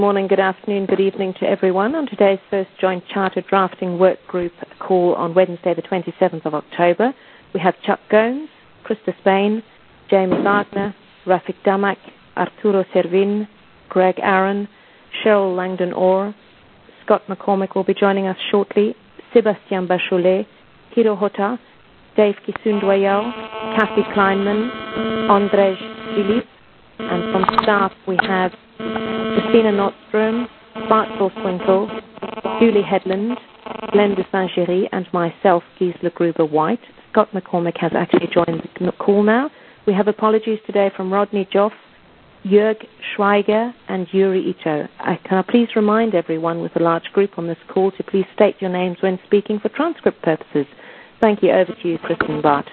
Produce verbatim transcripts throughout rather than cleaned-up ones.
Morning, good afternoon, good evening to everyone. On today's first joint charter drafting work group call on Wednesday the twenty-seventh of October, we have Chuck Goins, Krista Spain, James Wagner, Rafik Damak, Arturo Servin, Greg Aaron, Cheryl Langdon-Orr, Scott McCormick will be joining us shortly, Sébastien Bacholet, Hiro Hota, Dave Kisundwayel, Kathy Kleinman, Andrej Philippe, and from staff we have Christina Nordstrom, Bart Twinkle, Julie Headland, Glenn de Saint-Géry, and myself, Gisela Gruber-White. Scott McCormick has actually joined the call now. We have apologies today from Rodney Joff, Jörg Schweiger, and Yuri Ito. I, can I please remind everyone with a large group on this call to please state your names when speaking for transcript purposes. Thank you. Over to you, Kristen Bart.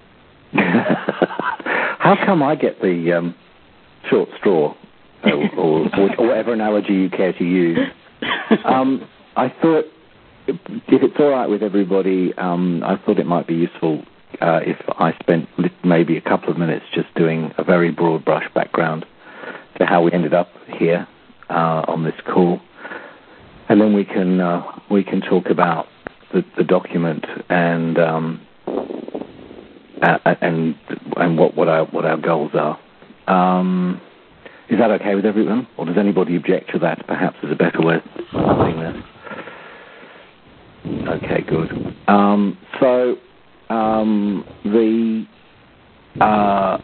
How come I get the um, short straw? or, or, or whatever analogy you care to use. Um, I thought, if it's all right with everybody, um, I thought it might be useful uh, if I spent maybe a couple of minutes just doing a very broad brush background to how we ended up here uh, on this call, and then we can uh, we can talk about the, the document and um, uh, and and what what our what our goals are. Um, Is that okay with everyone? Or does anybody object to that? Perhaps there's a better way of doing this. Okay, good. Um, so, um, the, uh,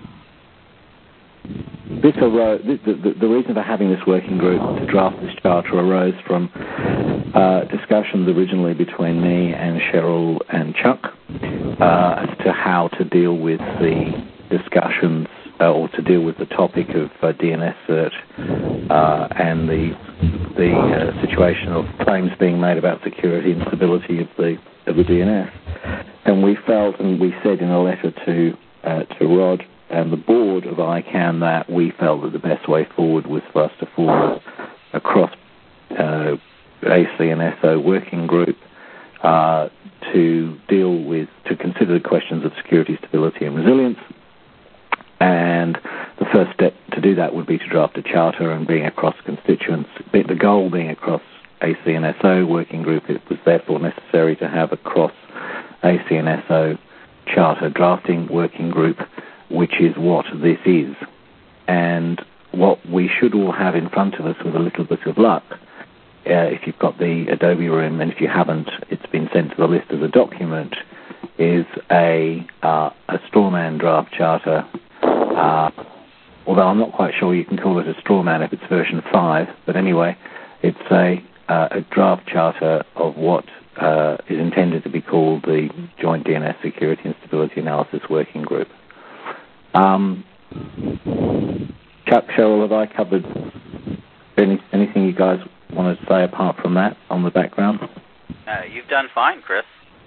this arose, the, the, the reason for having this working group to draft this charter arose from uh, discussions originally between me and Cheryl and Chuck uh, as to how to deal with the discussions Uh, or to deal with the topic of uh, D N S cert uh, and the the uh, situation of claims being made about security and stability of the of the D N S. And we felt, and we said in a letter to uh, to Rod and the board of I CANN that we felt that the best way forward was for us to form a cross uh, A C and S O working group uh, to deal with, to consider the questions of security, stability, and resilience. And the first step to do that would be to draft a charter, and being across constituents, the goal being across A C and S O working group, it was therefore necessary to have a cross A C and S O charter drafting working group, which is what this is. And what we should all have in front of us with a little bit of luck, uh, if you've got the Adobe Room, and if you haven't, it's been sent to the list as a document, is a, uh, a strawman draft charter. Uh, although I'm not quite sure you can call it a straw man if it's version five, but anyway, it's a, uh, a draft charter of what uh, is intended to be called the Joint D N S Security and Stability Analysis Working Group. Um, Chuck, Cheryl, have I covered any, anything you guys want to say apart from that on the background? Uh, you've done fine, Chris.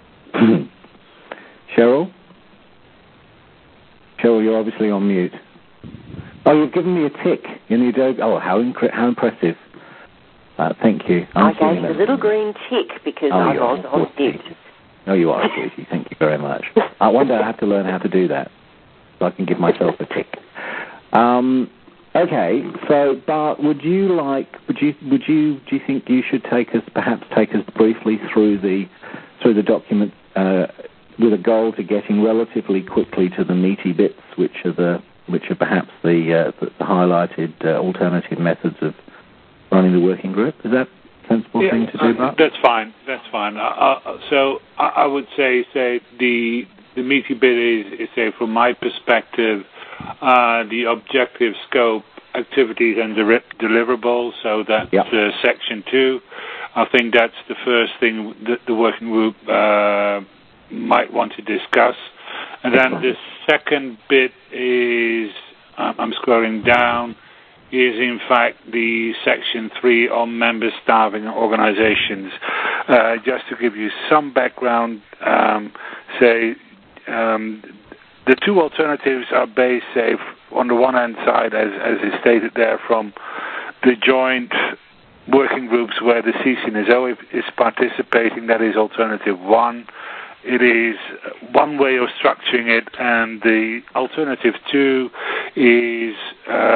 Cheryl? Cheryl, you're obviously on mute. Oh, you've given me a tick in the Adobe. Oh, how, inc- how impressive. Uh, thank you. I'm I gave you a little green tick because oh, I was on mute. No, you are, sweetie. Thank you very much. Uh, one day I have to learn how to do that so I can give myself a tick. Um, okay, so Bart, would you like? Would you? Would you? Do you think you should take us, perhaps take us briefly through the through the document? Uh, with a goal to getting relatively quickly to the meaty bits, which are the which are perhaps the, uh, the, the highlighted uh, alternative methods of running the working group. Is that a sensible yeah, thing to do, Mark? Uh, that's fine. That's fine. Uh, uh, so I, I would say, say the the meaty bit is, is say, from my perspective, uh, the objective, scope, activities, and the deliverables. So that's yep. uh, section two. I think that's the first thing that the working group Uh, might want to discuss. And then the second bit is, um, I'm scrolling down, is in fact the section three on member staffing organizations. Uh, just to give you some background, um, say, um, the two alternatives are based, say, on the one hand side, as, as is stated there, from the joint working groups where the C C N S O is participating, that is alternative one. It is one way of structuring it, and the alternative two is um,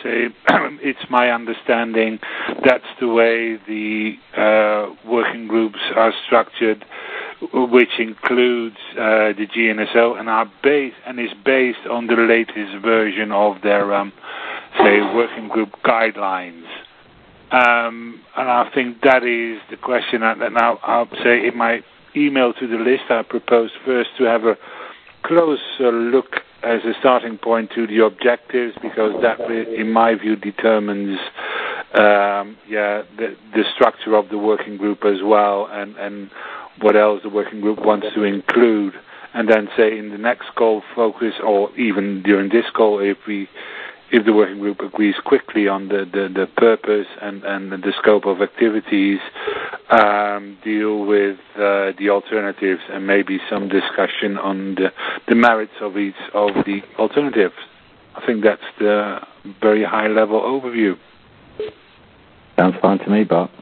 say it's my understanding that's the way the uh, working groups are structured, which includes uh, the G N S O and are based and is based on the latest version of their um, say working group guidelines. Um, and I think that is the question. And now I'll say in my email to the list, I propose first to have a closer look as a starting point to the objectives, because that, in my view, determines um, yeah the, the structure of the working group as well, and, and what else the working group wants to include. And then say in the next call focus, or even during this call, if we if the working group agrees quickly on the, the, the purpose and, and the scope of activities, um, deal with uh, the alternatives and maybe some discussion on the, the merits of each of the alternatives. I think that's the very high-level overview. Sounds fine to me, Bart.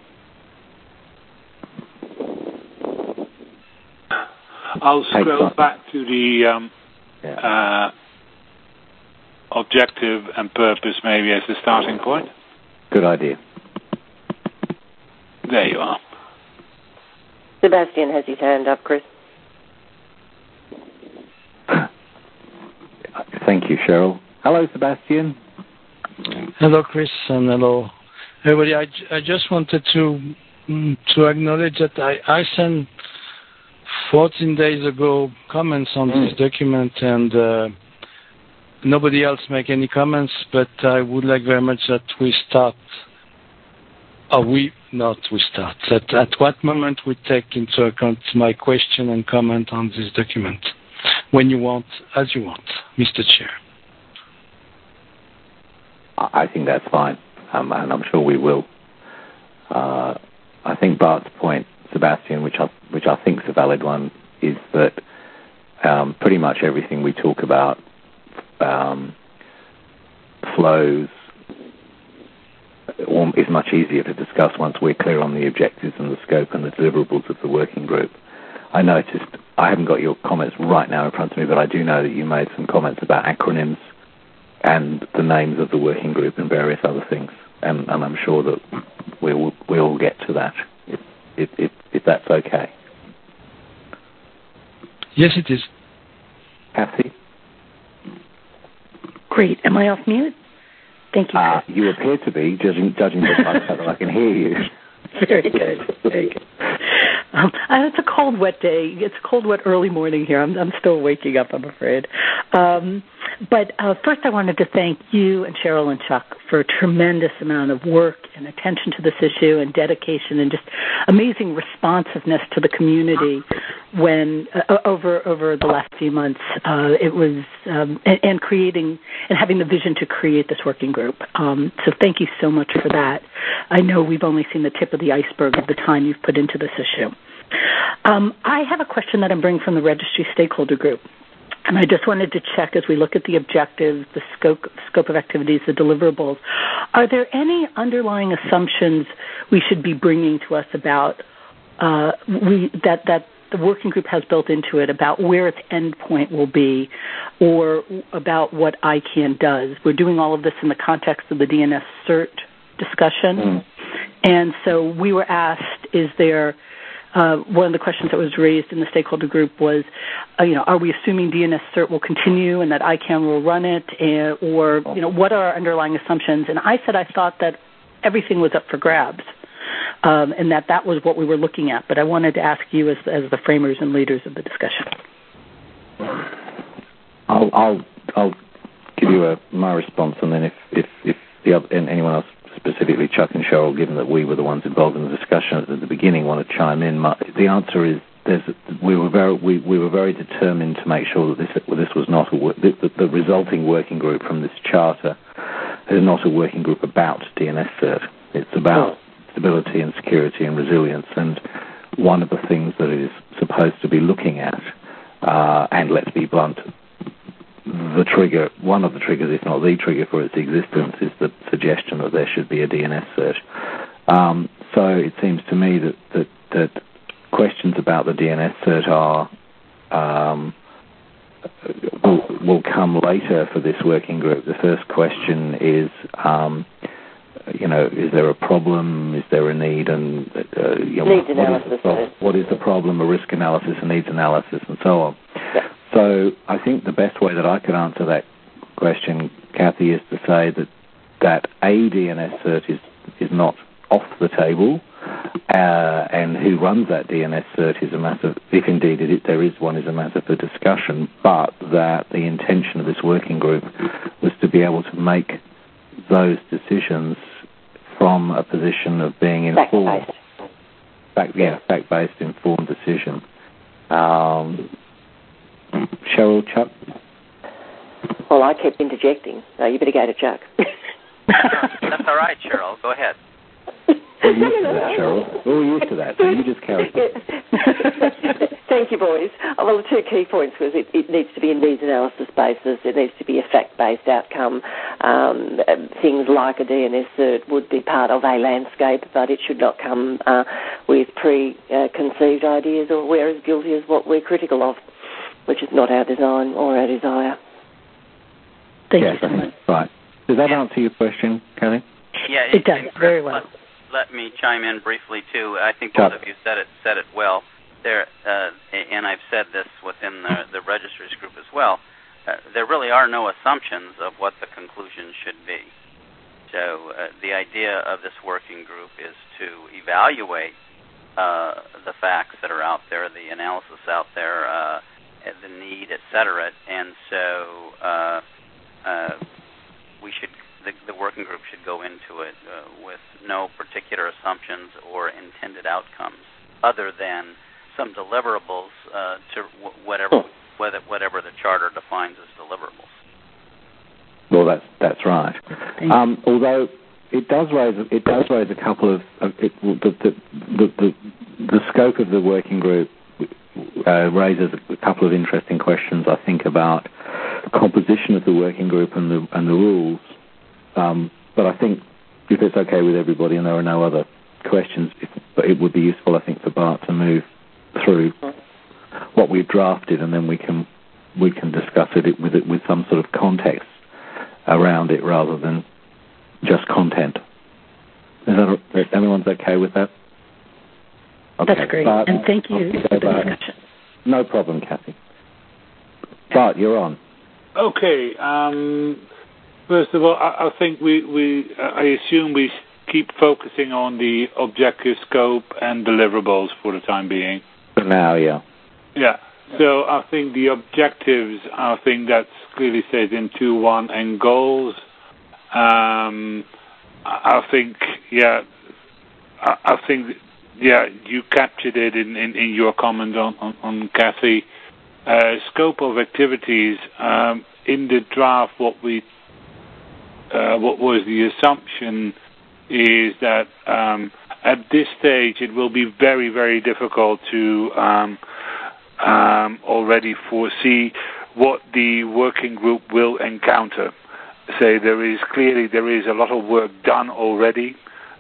I'll scroll back to the um, yeah. uh, objective and purpose maybe as the starting point. Good idea. There you are. Sebastian has his hand up, Chris. Thank you, Cheryl. Hello, Sebastian. Hello, Chris, and hello, everybody. I, I just wanted to mm, to acknowledge that I, I sent fourteen days ago comments on mm. this document, and uh, nobody else make any comments, but I would like very much that we start, or we, not we start, that at what moment we take into account my question and comment on this document, when you want, as you want, Mister Chair. I think that's fine, um, and I'm sure we will. Uh, I think Bart's point, Sebastian, which I, which I think is a valid one, is that um, pretty much everything we talk about um, flows is much easier to discuss once we're clear on the objectives and the scope and the deliverables of the working group. I noticed, I haven't got your comments right now in front of me, but I do know that you made some comments about acronyms and the names of the working group and various other things. And, and I'm sure that we'll, we'll get to that, if, if, if, if that's okay. Yes, it is. Kathy? Great. Am I off mute? Thank you. Uh, you appear to be, judging, judging by the fact that I can hear you. Very good. Very good. Um, it's a cold, wet day. It's a cold, wet early morning here. I'm, I'm still waking up, I'm afraid. Um, but uh, first I wanted to thank you and Cheryl and Chuck for a tremendous amount of work and attention to this issue and dedication and just amazing responsiveness to the community when uh, over over the last few months. Uh, it was um, and, and creating and having the vision to create this working group. Um, so thank you so much for that. I know we've only seen the tip of the iceberg of the time you've put into this issue. Um, I have a question that I'm bringing from the registry stakeholder group. And I just wanted to check, as we look at the objectives, the scope, scope of activities, the deliverables, are there any underlying assumptions we should be bringing to us about uh, we, that, that the working group has built into it about where its endpoint will be or about what I CAN does? We're doing all of this in the context of the D N S CERT discussion. Mm. And so we were asked, is there... Uh, one of the questions that was raised in the stakeholder group was, uh, you know, are we assuming D N S CERT will continue and that I CAN will run it, and, or, you know, what are our underlying assumptions? And I said I thought that everything was up for grabs, um, and that that was what we were looking at. But I wanted to ask you as, as the framers and leaders of the discussion. I'll, I'll, I'll give you a, my response, and then if, if, if the other, and anyone else, specifically Chuck and Cheryl, given that we were the ones involved in the discussion at the beginning, want to chime in. The answer is there's, we were very we, we were very determined to make sure that this this was not a the, the resulting working group from this charter is not a working group about D N S CERT. It's about stability and security and resilience. And one of the things that it is supposed to be looking at, uh, and let's be blunt, the trigger, one of the triggers, if not the trigger for its existence, is the suggestion that there should be a D N S CERT. Um, so it seems to me that, that, that questions about the D N S CERT are um, will, will come later for this working group. The first question is, um, you know, is there a problem? Is there a need? And uh, you know, needs what, analysis. What is, pro- what is the problem? A risk analysis, a needs analysis, and so on. Yeah. So I think the best way that I could answer that question, Kathy, is to say that that a D N S cert is is not off the table, uh, and who runs that D N S cert is a matter, if indeed it is, there is one, is a matter for discussion, but that the intention of this working group was to be able to make those decisions from a position of being informed. Fact-based. Fact, yeah, fact-based, informed decision. Um, Cheryl, Chuck? Well, I kept interjecting. No, you better go to Chuck. That's all right, Cheryl. Go ahead. We're used to that, Cheryl. We're used to that, so you just carry on. Thank you, boys. Well, the two key points was it, it needs to be a needs analysis basis. It needs to be a fact-based outcome. Um, things like a D N S cert would be part of a landscape, but it should not come uh, with preconceived ideas or we're as guilty as what we're critical of, which is not our design or our desire. Thank yes, you so much. Right. Does that answer your question, Kelly? Yeah, it, it does Chris, very well. Let, let me chime in briefly too. I think both of you said it said it well. There, uh, and I've said this within the, the registries group as well. Uh, there really are no assumptions of what the conclusion should be. So uh, the idea of this working group is to evaluate uh, the facts that are out there, the analysis out there, uh, the need, et cetera. And so uh, uh, we should. The, the working group should go into it uh, with no particular assumptions or intended outcomes, other than some deliverables uh, to w- whatever, whether, whatever the charter defines as deliverables. Well, that's that's right. Um, although it does raise it does raise a couple of uh, it, the, the, the the the scope of the working group uh, raises a couple of interesting questions. I think about composition of the working group and the and the rules. Um, but I think if it's okay with everybody and there are no other questions, it, it would be useful, I think, for Bart to move through what we've drafted, and then we can we can discuss it with it with some sort of context around it rather than just content. Is that is everyone's okay with that? Okay. That's great, Bart, and thank you okay, for the Bart. discussion. No problem, Kathy. Bart, you're on. Okay. Um, first of all, I, I think we, we uh, I assume we keep focusing on the objective scope and deliverables for the time being. For now, yeah. Yeah. So I think the objectives, I think that's clearly said in two one, and goals. Um, I think, yeah, I, I think, yeah, you captured it in, in, in your comment on, on, on Kathy. Uh, scope of activities, um, in the draft, what we, uh, what was the assumption is that um, at this stage it will be very, very difficult to um, um, already foresee what the working group will encounter. Say there is clearly there is a lot of work done already,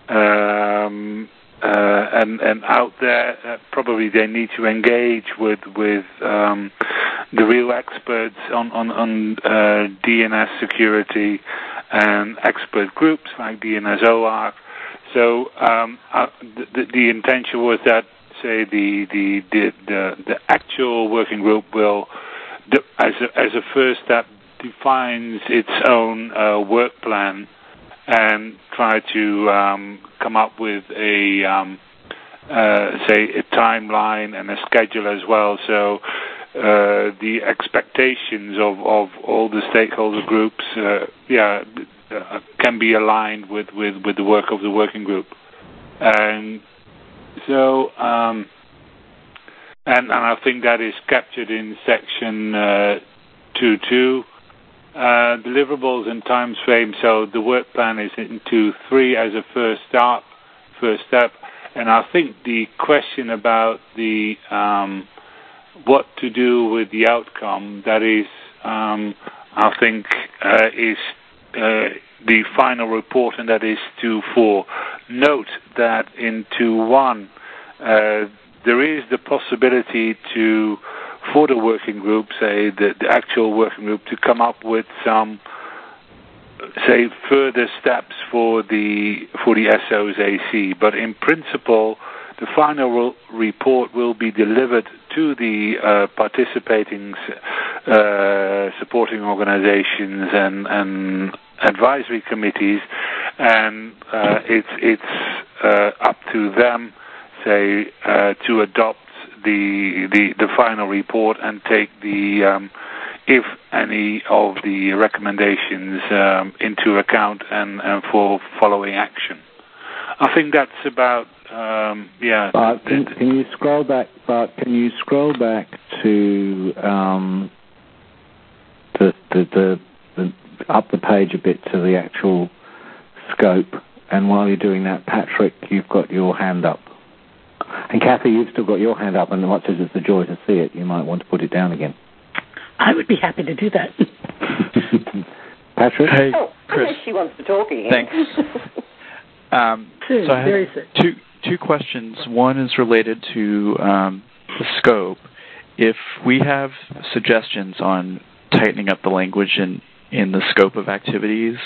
um, uh, and and out there uh, probably they need to engage with with um, the real experts on on, on uh, D N S security and expert groups like D N S O A R C. So um, uh, the, the intention was that say the the the the, the actual working group will, as a, as a first step, defines its own uh, work plan and try to um, come up with a um, uh, say a timeline and a schedule as well. So uh, the expectations of, of all the stakeholder groups, uh, yeah, uh, can be aligned with, with, with the work of the working group. And so, um, and, and I think that is captured in section uh, two two. Uh, deliverables and time frame. So the work plan is into three as a first start, first step. And I think the question about the um, what to do with the outcome, that is, um, I think, uh, is uh, the final report, and that is two four. Note that in two one, uh, there is the possibility to for the working group, say the, the actual working group, to come up with some, say, further steps for the for the S O's A C. But in principle, the final report will be delivered to the uh, participating uh, supporting organizations and, and advisory committees, and uh, it's it's uh, up to them, say, uh, to adopt the, the the final report and take the um, if any of the recommendations um, into account and, and for following action. I think that's about um, yeah. Bart, can, can you scroll back? Bart, can you scroll back to um, the, the, the, the up the page a bit to the actual scope? And while you're doing that, Patrick, you've got your hand up. And Kathy, you've still got your hand up, and much as it's a joy to see it, you might want to put it down again. I would be happy to do that. Patrick? Hey, oh, Chris. she wants to talk again. Thanks. um, Two, so I very have sick. two, two questions. One is related to um, the scope. If we have suggestions on tightening up the language in, in the scope of activities,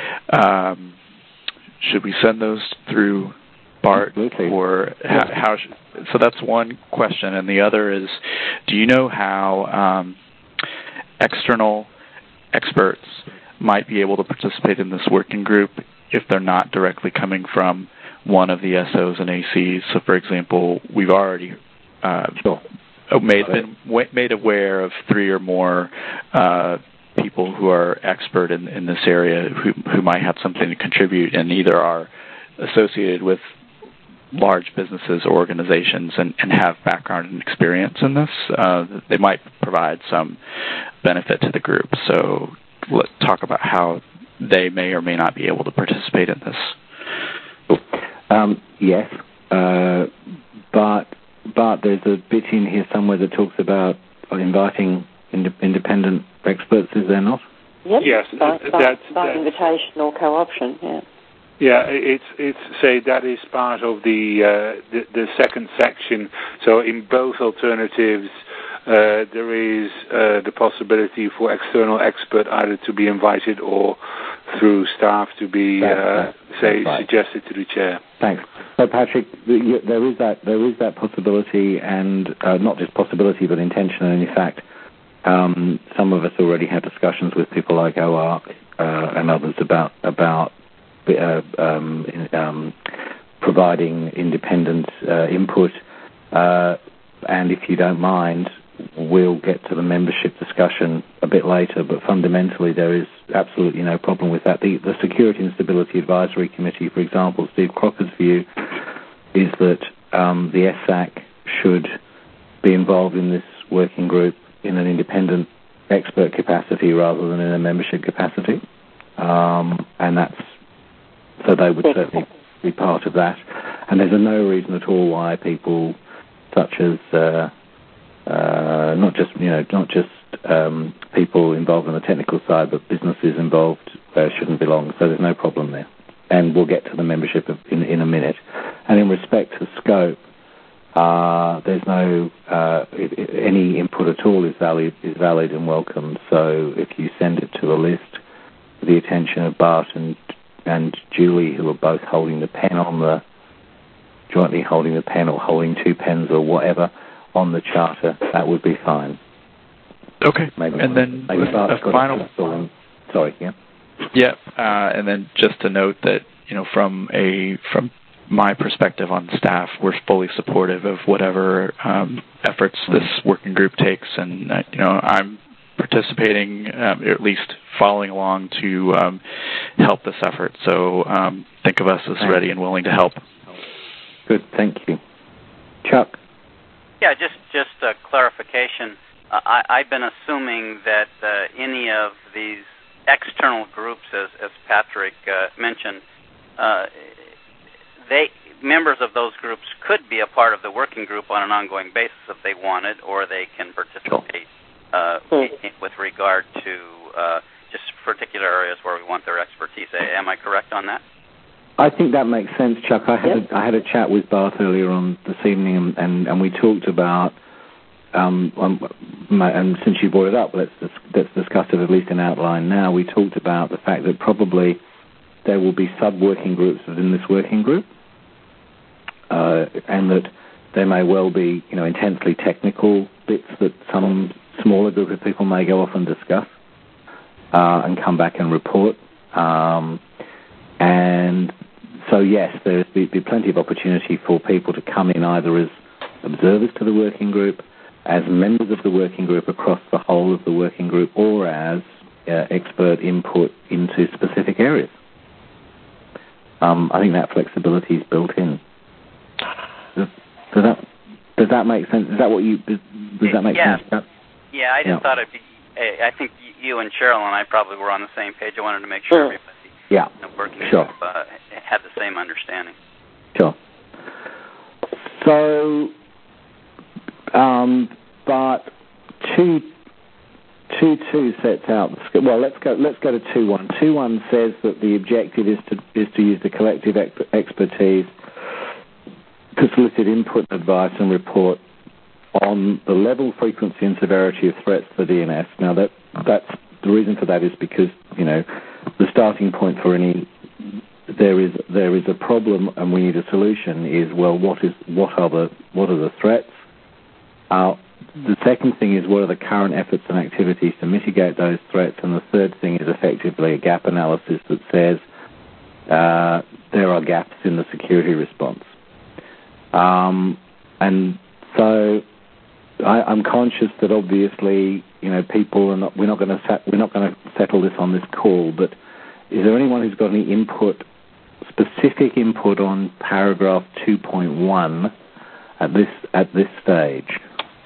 um, should we send those through Bart? Absolutely. Or how, how should, so that's one question. And the other is, do you know how um, external experts might be able to participate in this working group if they're not directly coming from one of the S Os and A Cs? So, for example, we've already uh, sure. made been made aware of three or more uh, people who are expert in, in this area who who might have something to contribute, and either are associated with large businesses or organizations and, and have background and experience in this. Uh, they might provide some benefit to the group. So let's talk about how they may or may not be able to participate in this. Um, yes, uh, but but there's a bit in here somewhere that talks about inviting ind- independent experts, is there not? Yep. Yes, by, that's, by, that's, by that's invitation or co-option, yeah. Yeah, it's it's say that is part of the uh, the, the second section. So in both alternatives, uh, there is uh, the possibility for external expert either to be invited or through staff to be uh, say right. suggested to the chair. Thanks. So Patrick, there is that there is that possibility, and uh, not just possibility, but intention. And in fact, um, some of us already had discussions with people like O A R C uh, and others about about. Uh, um, um, providing independent uh, input, uh, and if you don't mind, we'll get to the membership discussion a bit later, but fundamentally there is absolutely no problem with that. The, the Security and Stability Advisory Committee, for example, Steve Crocker's view is that um, the S A C should be involved in this working group in an independent expert capacity rather than in a membership capacity, um, and that's so they would certainly be part of that. And there's no reason at all why people such as uh, uh, not just you know not just um, people involved on the technical side, but businesses involved uh, shouldn't belong. So there's no problem there. And we'll get to the membership in, in a minute. And in respect to scope, uh, there's no uh, any input at all is valid is valid and welcome. So if you send it to a list with the attention of Bart and and Julie, who are both holding the pen on the, jointly holding the pen or holding two pens or whatever on the charter, that would be fine. Okay. Maybe and then a final... And, sorry, yeah? Yeah, uh, and then just to note that, you know, from a from my perspective on staff, we're fully supportive of whatever um, efforts this working group takes, and, uh, you know, I'm participating, um, or at least following along to um, help this effort. So um, think of us as Thanks. ready and willing to help. Good, thank you. Chuck? Yeah, just just a clarification. Uh, I, I've been assuming that uh, any of these external groups, as, as Patrick uh, mentioned, uh, they members of those groups could be a part of the working group on an ongoing basis if they wanted, or they can participate Uh, with regard to uh, just particular areas where we want their expertise. Am I correct on that? I think that makes sense, Chuck. I had yep. a, I had a chat with Bart earlier on this evening, and, and, and we talked about um, um, and since you brought it up, let's let's discuss it at least in outline now. We talked about the fact that probably there will be sub-working groups within this working group, uh, and that there may well be, you know, intensely technical bits that some smaller group of people may go off and discuss uh, and come back and report. Um, and so, yes, there's be, be plenty of opportunity for people to come in either as observers to the working group, as members of the working group across the whole of the working group, or as uh, expert input into specific areas. Um, I think that flexibility is built in. Does, does that does that make sense? Is that what you does, does that make yeah. sense? Yeah, I just yeah. thought it'd be. I think you and Cheryl and I probably were on the same page. I wanted to make sure everybody, yeah, you know, working sure. group, uh, had the same understanding. Sure. So, um, but two two two sets out. The, well, let's go. Let's go to two one. Two one says that the objective is to is to use the collective ex- expertise to solicit input, advice, and report on the level, frequency, and severity of threats to the D N S. Now, that that's the reason for that is because, you know, the starting point for any there is there is a problem and we need a solution is, well, what is what are the what are the threats? Uh, the second thing is, what are the current efforts and activities to mitigate those threats? And the third thing is effectively a gap analysis that says uh, there are gaps in the security response. Um, and so I, I'm conscious that obviously, you know, people are not. We're not going to set, we're not going to settle this on this call. But is there anyone who's got any input, specific input on paragraph two point one at this at this stage?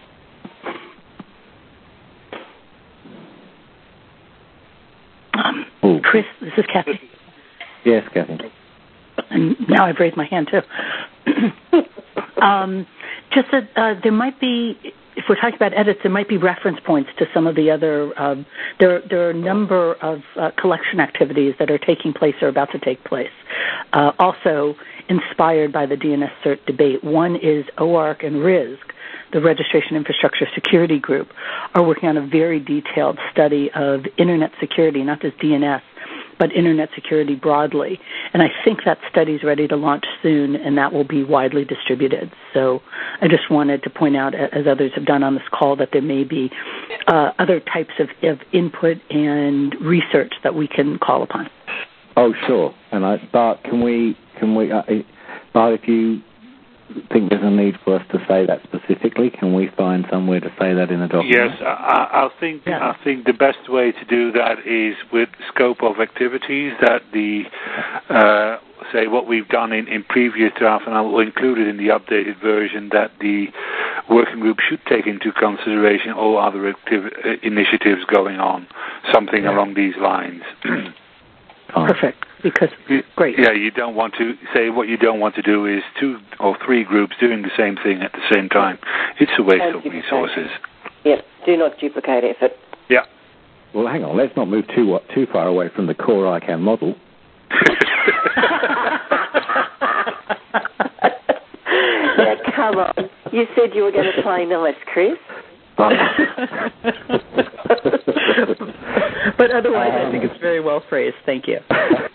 Um, Chris, this is Kathy. Yes, Kathy. And now I've raised my hand too. um, just that uh, there might be, if we're talking about edits, there might be reference points to some of the other. Um, there, there are a number of uh, collection activities that are taking place or about to take place. Uh, also inspired by the D N S CERT debate. One is O A R C and R I S C, the Registration Infrastructure Security Group, are working on a very detailed study of Internet security, not just D N S, but Internet security broadly. And I think that study is ready to launch soon, and that will be widely distributed. So I just wanted to point out, as others have done on this call, that there may be uh, other types of, of input and research that we can call upon. Oh, sure. And I, Bart, can we, can we, uh, Bart, if you think there's a need for us to say that specifically, can we find somewhere to say that in a document? Yes, I, I think yeah. I think the best way to do that is with scope of activities that the uh, say what we've done in, in previous drafts, and I will include it in the updated version, that the working group should take into consideration all other activ- initiatives going on, something yeah. along these lines. Perfect. Because great. Yeah, you don't want to say what you don't want to do is two or three groups doing the same thing at the same time. It's a waste of resources. Yes, do not duplicate effort. Yeah. Well, hang on. Let's not move too too far away from the core I CANN model. Now, come on. You said you were going to play nice, Chris. But otherwise, um, I think it's very well phrased. Thank you.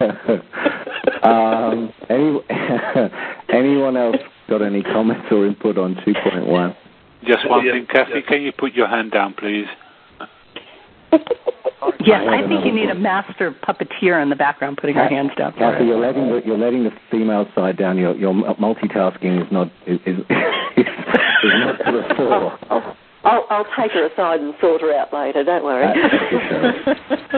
um, any, anyone else got any comments or input on two point one? Just one thing, Kathy. Can you put your hand down, please? Yes, I think you need a master puppeteer in the background putting Kathy, her hands down. Kathy, you're letting the, you're letting the female side down. Your your multitasking is not is is, is not to the fore. I'll, I'll, I'll take her aside and sort her out later. Don't worry. Uh,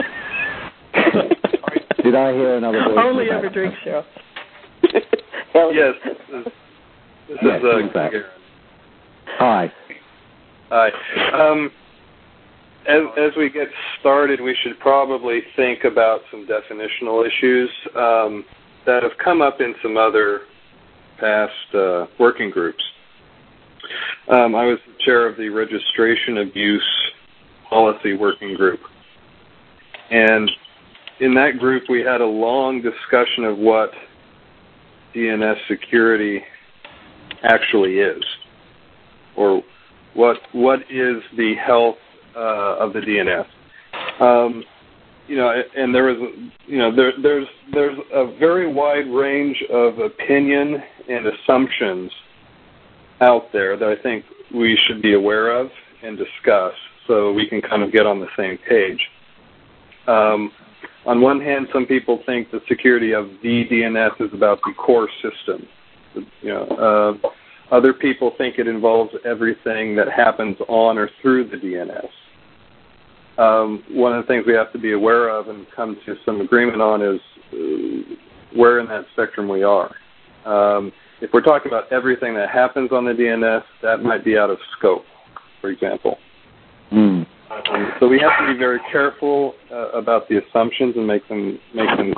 Did I hear another voice? Only ever drink, Cheryl. Yes, this is, this yes, is uh, Garen. Hi. Hi. Um, as, as we get started, we should probably think about some definitional issues um, that have come up in some other past uh, working groups. Um, I was the chair of the Registration Abuse Policy Working Group. And in that group, we had a long discussion of what D N S security actually is, or What what is the health uh, of the D N S? Um, you know, and there was, you know, there, there's there's a very wide range of opinion and assumptions out there that I think we should be aware of and discuss, so we can kind of get on the same page. Um, on one hand, some people think the security of the D N S is about the core system. You know, uh, other people think it involves everything that happens on or through the D N S. Um, one of the things we have to be aware of and come to some agreement on is uh, where in that spectrum we are. Um, if we're talking about everything that happens on the D N S, that might be out of scope, for example. Mm. Um, so we have to be very careful uh, about the assumptions and make them make them.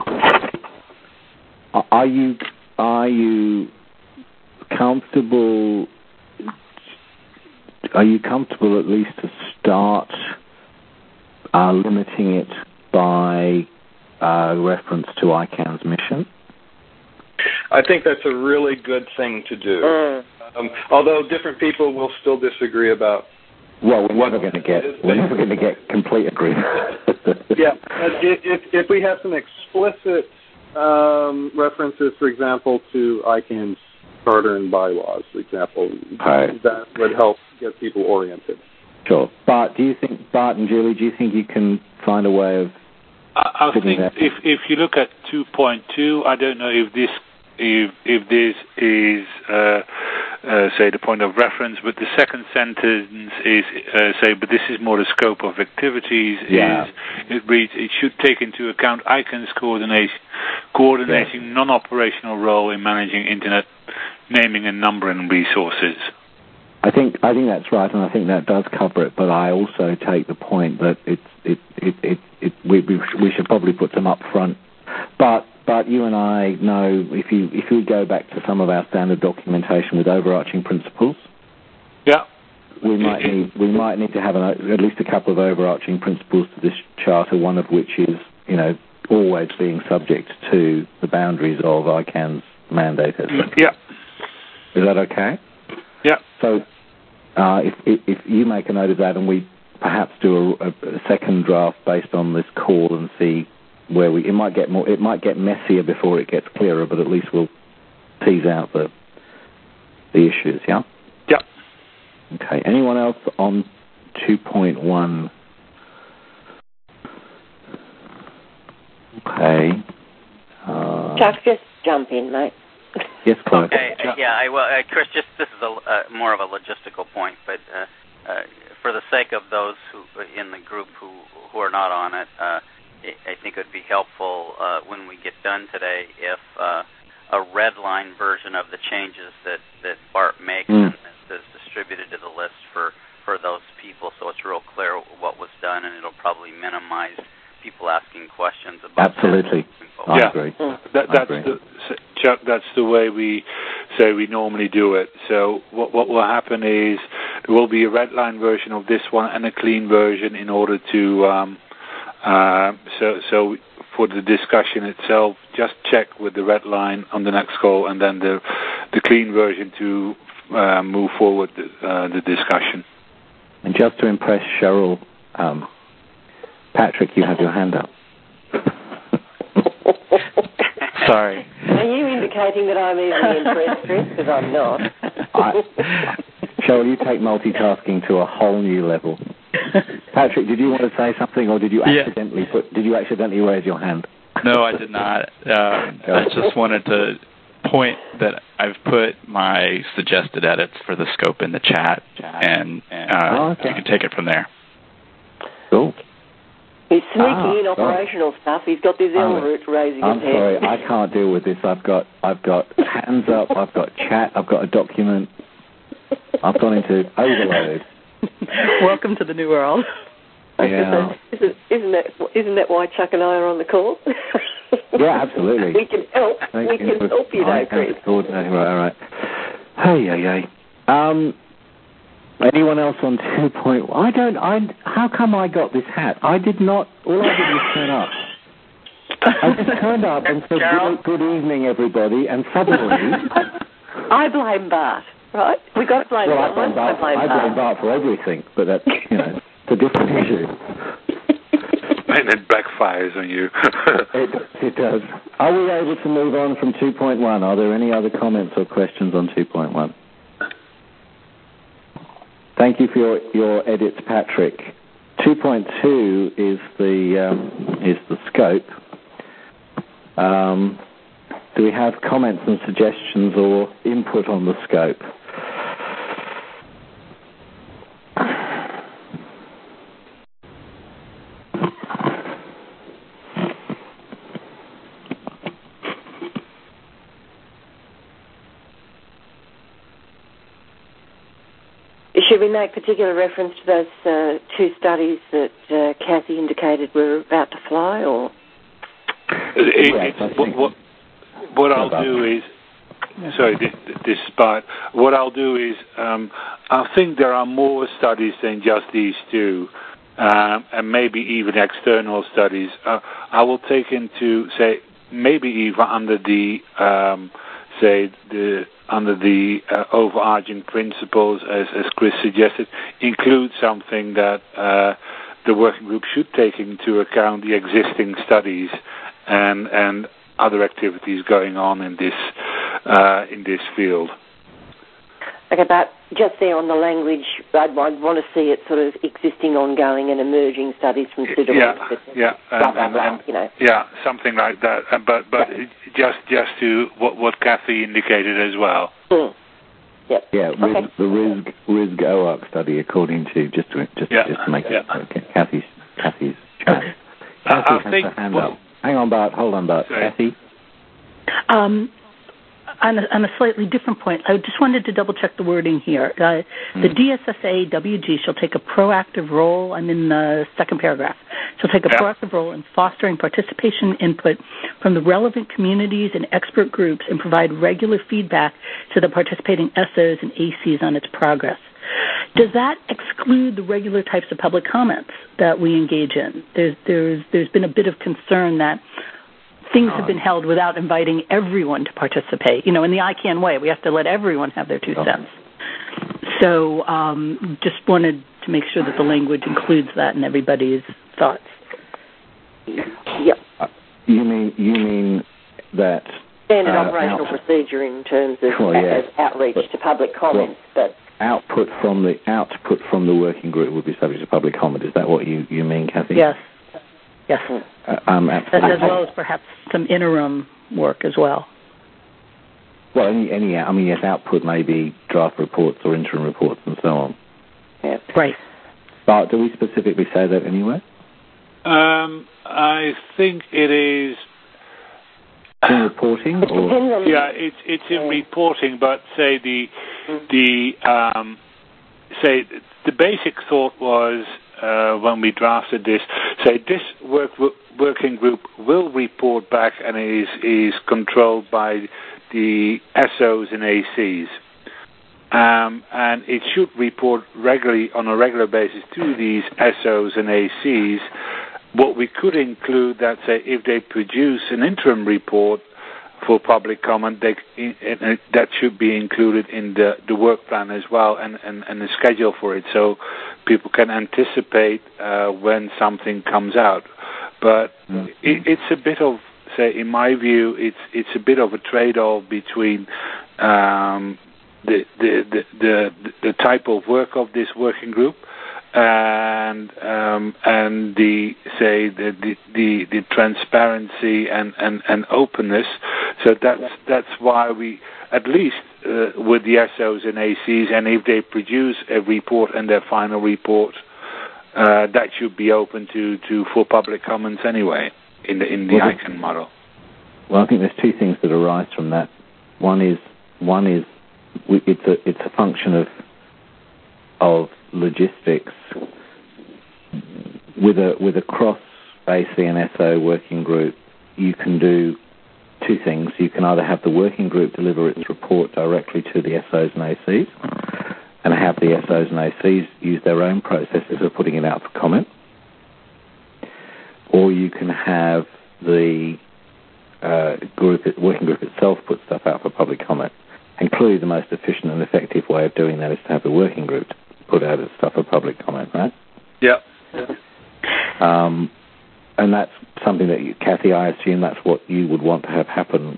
Are you are you comfortable? Are you comfortable at least to start uh, limiting it by uh, reference to I CAN's mission? I think that's a really good thing to do. Mm. Um, although different people will still disagree about. Well, we're never going to get we're never going to get complete agreement. Yeah, if if we have some explicit um, references, for example, to I CAN's charter and bylaws, for example, right. that would help get people oriented. Sure, but do you think, Bart and Julie, do you think you can find a way of? I, I think if if you look at two point two, I don't know if this if if this is uh, uh, say the point of reference, but the second sentence is uh, say, but this is more the scope of activities. Yeah. Is it reads it should take into account I CAN's coordination coordinating yeah. non-operational role in managing Internet naming and numbering resources. I think I think that's right, and I think that does cover it. But I also take the point that it's it it it, it we we should probably put them up front. But but you and I know if you if you go back to some of our standard documentation with overarching principles, yeah, we might need we might need to have an, at least a couple of overarching principles to this charter. One of which is, you know, always being subject to the boundaries of I CAN's mandate. Yeah, is that okay? Yeah. So uh, if, if if you make a note of that, and we perhaps do a, a second draft based on this call and see where we, it might get more, it might get messier before it gets clearer, but at least we'll tease out the the issues. Yeah. Yeah. Okay. Anyone else on two point one? Okay. Uh, Chuck, just jump in, mate. Yes, Chloe. Okay, uh, yeah, I, well, uh, Chris, just this is a, uh, more of a logistical point, but uh, uh, for the sake of those who in the group who, who are not on it, uh, I think it would be helpful uh, when we get done today if uh, a red line version of the changes that, that Bart makes mm. is distributed to the list for, for those people, so it's real clear what was done, and it'll probably minimize people asking questions about absolutely. That. I yeah. agree. That, that's I agree. the, Chuck. That's the way we say we normally do it. So what what will happen is there will be a red line version of this one and a clean version in order to um, uh, so so for the discussion itself, just check with the red line on the next call, and then the the clean version to uh, move forward the, uh, the discussion. And just to impress Cheryl. Um, Patrick, you have your hand up. Sorry. Are you indicating that I'm easily impressed, Chris? Because I'm not. I, Cheryl, you take multitasking to a whole new level. Patrick, did you want to say something, or did you accidentally yeah. put? Did you accidentally raise your hand? No, I did not. Um, I just wanted to point that I've put my suggested edits for the scope in the chat, and uh, oh, okay. you can take it from there. Cool. He's sneaking ah, in operational sorry. stuff. He's got this L root raising I'm his head. sorry, I can't deal with this. I've got, I've got hands up. I've got chat. I've got a document. I've gone into overload. Welcome to the new world. Yeah. Isn't, isn't that isn't that why Chuck and I are on the call? Yeah, absolutely. We can help. Thank we you. can help you, though, Chris. Right, all right. Hey, hey, hey. Um. Anyone else on two point one? I don't, I, how come I got this hat? I did not, all I did was turn up. I just turned up and said, good, good evening, everybody, and suddenly... I blame Bart. right? We got to blame well, someone. I blame Bart, I blame I blame Bart for everything, but that's, you know, it's a different issue. And it backfires on you. it, it does. Are we able to move on from two point one? Are there any other comments or questions on two point one? Thank you for your, your edits, Patrick. two point two is the um, is the scope. Um, do we have comments and suggestions or input on the scope? Should we make particular reference to those uh, two studies that uh, Kathy indicated were about to fly, or? It, it's, what, what, what I'll do is, sorry, this, this is Bart. What I'll do is, um, I think there are more studies than just these two, um, and maybe even external studies. Uh, I will take into, say, maybe even under the, um, say, the under the uh, overarching principles, as, as Chris suggested, include something that uh, the working group should take into account the existing studies and and other activities going on in this uh, in this field. Okay, but just there on the language, I'd, I'd want to see it sort of existing, ongoing, and emerging studies from suitable. Yeah, yeah, blah, and, blah, and, blah, and, you know. yeah, something like that. Uh, but but right. just just to what what Kathy indicated as well. Mm. Yep. Yeah, okay. the R I S G R I S G O A R C study, according to just to just yeah. just to make yeah. it okay. Kathy's Kathy's chat. Okay. Kathy I, I has think. her hand Well, up. Hang on, Bart. Hold on, Bart. Sorry. Kathy. Um, on, a, on a slightly different point, I just wanted to double check the wording here. Uh, mm. The D S S A W G shall take a proactive role. I'm in the second paragraph. Shall take a yeah. proactive role in fostering participation input from the relevant communities and expert groups, and provide regular feedback to the participating S Os and A Cs on its progress. Does that exclude the regular types of public comments that we engage in? There's there's there's been a bit of concern that things have been held without inviting everyone to participate. You know, in the I CAN way, we have to let everyone have their two cents. So um, just wanted to make sure that the language includes that in everybody's thoughts. Yep. Uh, you mean you mean that standard uh, operational out, procedure in terms of well, yeah. outreach but, to public comments, well, but output from the output from the working group would be subject to public comment. Is that what you, you mean, Kathy? Yes. Yes. Uh, um, absolutely. As well as perhaps some interim work as well. Well, any, any, I mean, yes, output may be draft reports or interim reports and so on. Yeah. Right. But do we specifically say that anywhere? Um, I think it is. In reporting, or yeah, it's it's in reporting. But say the the um, say the basic thought was uh, when we drafted this. Say this work working group will report back and is is controlled by the S Os and A Cs, um, and it should report regularly on a regular basis to these S Os and A Cs. What we could include that, say, if they produce an interim report for public comment, they, that should be included in the, the work plan as well, and, and, and the schedule for it, so people can anticipate uh, when something comes out. But mm-hmm. it, it's a bit of, say, in my view, it's it's a bit of a trade-off between um, the, the, the the the type of work of this working group and um, and the say the the, the, the transparency and, and, and openness. So that's that's why we, at least uh, with the S Os and A Cs, and if they produce a report and their final report, uh, that should be open to, to for public comments anyway in the in the well, I CAN model. Well, I think there's two things that arise from that. One is one is it's a it's a function of of logistics. With a with a cross A C and S O working group, you can do two things. You can either have the working group deliver its report directly to the S Os and A Cs, and have the S Os and A Cs use their own processes of putting it out for comment, or you can have the uh, group, working group itself put stuff out for public comment. And clearly the most efficient and effective way of doing that is to have the working group put out its stuff for public comment, right? Yeah. Um, and that's something that, you, Kathy, I assume that's what you would want to have happen.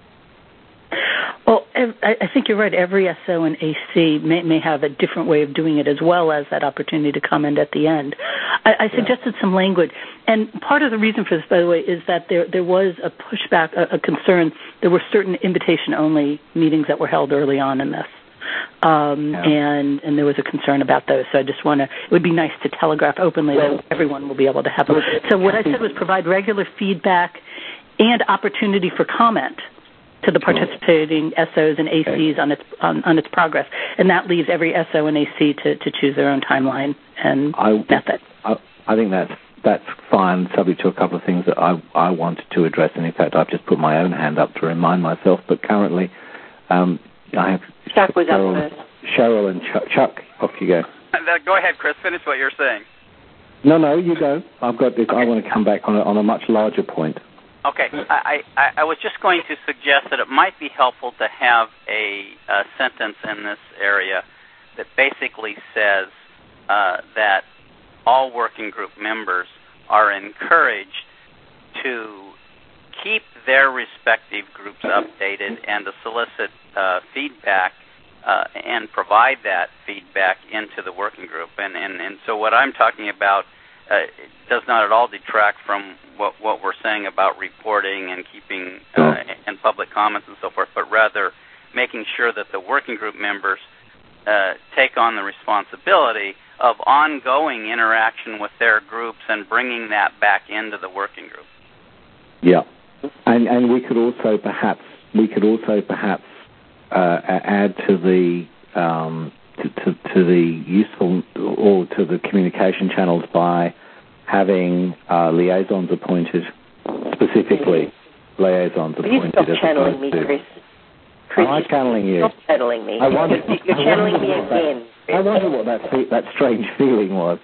Well, I think you're right. Every S O and A C may, may have a different way of doing it, as well as that opportunity to comment at the end. I, I suggested yeah. some language, and part of the reason for this, by the way, is that there there was a pushback, a, a concern. There were certain invitation-only meetings that were held early on in this, um, yeah. and and there was a concern about those. So I just want to. It would be nice to telegraph openly well, that everyone will be able to have them. So what I said was provide regular feedback and opportunity for comment to the participating S Os and A Cs okay. on its on, on its progress, and that leaves every S O and A C to, to choose their own timeline and I, method. I, I think that's that's fine, subject to a couple of things that I I wanted to address, and in fact I've just put my own hand up to remind myself. But currently, um, I have Chuck was Cheryl, up first. Cheryl and Chuck. Chuck, off you go. Go ahead, Chris. Finish what you're saying. No, no, you go. I've got this. Okay. I want to come back on a, on a much larger point. Okay, I, I, I was just going to suggest that it might be helpful to have a, a sentence in this area that basically says uh, that all working group members are encouraged to keep their respective groups updated and to solicit uh, feedback uh, and provide that feedback into the working group. And, and, and so what I'm talking about Uh, it does not at all detract from what, what we're saying about reporting and keeping uh, and public comments and so forth, but rather making sure that the working group members uh, take on the responsibility of ongoing interaction with their groups and bringing that back into the working group. Yeah, and and we could also perhaps we could also perhaps uh, add to the. Um, To, to, to the useful or to the communication channels by having uh, liaisons appointed, specifically liaisons Will appointed. You stop channeling me, Chris. Chris. Am I channeling you? Stop channeling me. I wonder, You're channeling me again. That, I wonder what that that strange feeling was.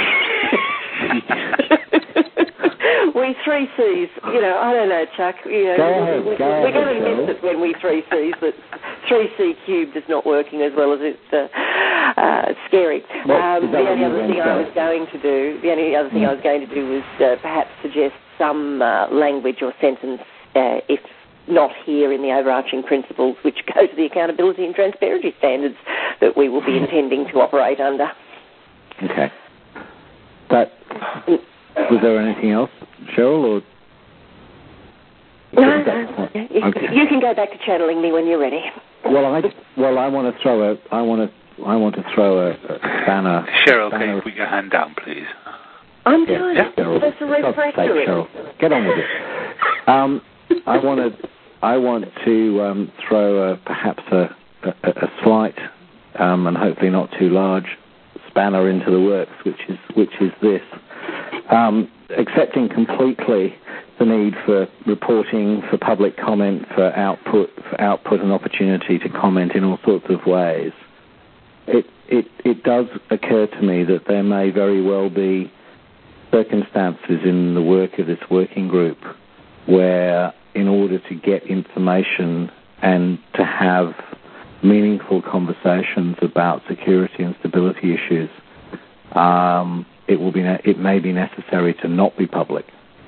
We three C's, you know, I don't know, Chuck. You know, go ahead, we, go we're ahead, going to miss it when we three C's, but three C cubed is not working as well as it's uh, uh, scary. Um, the only other thing I was going to do, the only other thing I was going to do was uh, perhaps suggest some uh, language or sentence, uh, if not here in the overarching principles, which go to the accountability and transparency standards that we will be intending to operate under. Okay. But was there anything else, Cheryl, or? No, no. You, okay. You can go back to channeling me when you're ready. Well, I well, I want to throw a, I want to, I want to throw a, a banner. Cheryl, banner. can you put your hand down, please? I'm doing yeah, it. Cheryl. That's a refractory. Cheryl, get on with it. Um, I want to, I want to um, throw a, perhaps a, a, a slight um, and hopefully not too large spanner into the works, which is which is this. Um, accepting completely the need for reporting, for public comment, for output, for output and opportunity to comment in all sorts of ways. It, it, it does occur to me that there may very well be circumstances in the work of this working group where, in order to get information and to have meaningful conversations about security and stability issues, um, it will be ne- it may be necessary to not be public.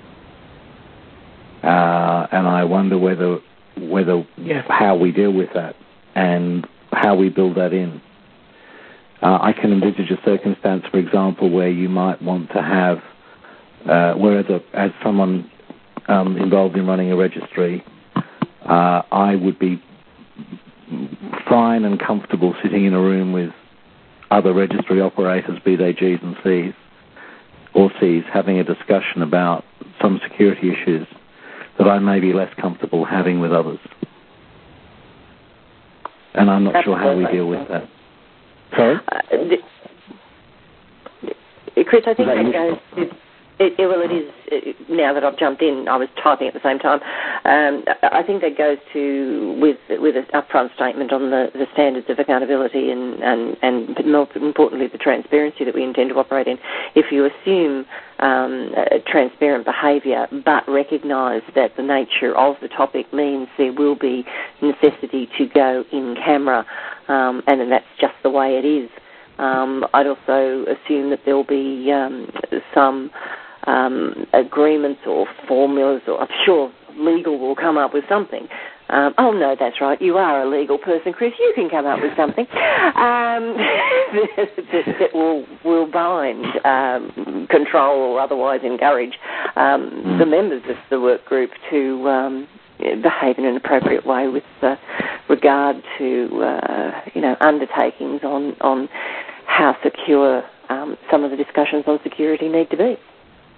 Uh, and I wonder whether whether yeah. how we deal with that and how we build that in. Uh, I can envisage a circumstance, for example, where you might want to have, uh, where as, a, as someone um, involved in running a registry, uh, I would be fine and comfortable sitting in a room with other registry operators, be they G's and C's, or C's, having a discussion about some security issues that I may be less comfortable having with others. And I'm not Absolutely. sure how we deal with that. Sorry? Uh, Chris, I think that, that goes to, It, it, well, it is, it, now that I've jumped in, I was typing at the same time. Um, I think that goes to, with with an upfront statement on the, the standards of accountability and, and, and more importantly, the transparency that we intend to operate in. If you assume um, transparent behaviour but recognise that the nature of the topic means there will be necessity to go in camera, um, and then that's just the way it is, um, I'd also assume that there will be um, some Um, agreements or formulas, or I'm sure legal will come up with something. Um, oh, no, that's right. You are a legal person, Chris. You can come up with something um, that, that will, will bind, um, control, or otherwise encourage um, the members of the work group to um, behave in an appropriate way with uh, regard to, uh, you know, undertakings on, on how secure um, some of the discussions on security need to be.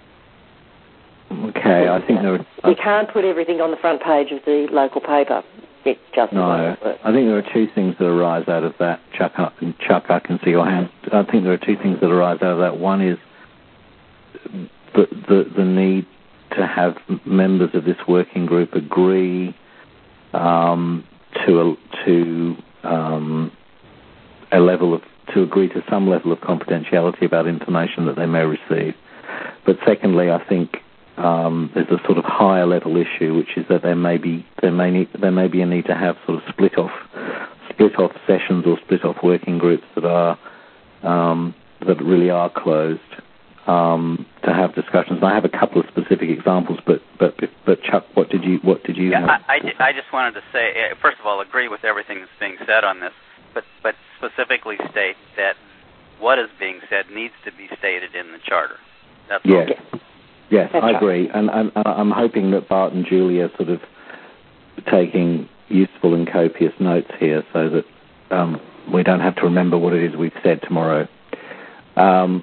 Okay, I think there are... We can't put everything on the front page of the local paper. It just no, won't work. I think there are two things that arise out of that. Chuck, Chuck, I can see your hand. I think there are two things that arise out of that. One is the, the, the need to have members of this working group agree um, to a, to um, a level of to agree to some level of confidentiality about information that they may receive. But secondly, I think Um, there's a sort of higher level issue, which is that there may be there may need, there may be a need to have sort of split off split off sessions or split off working groups that are um, that really are closed um, to have discussions. And I have a couple of specific examples, but but but Chuck, what did you what did you? Yeah, have? I, I, I just wanted to say, first of all, agree with everything that's being said on this, but but specifically state that what is being said needs to be stated in the charter. That's yes. all. Yes, That's I right. agree, and I'm, I'm hoping that Bart and Julie are sort of taking useful and copious notes here, so that um, we don't have to remember what it is we've said tomorrow. Um,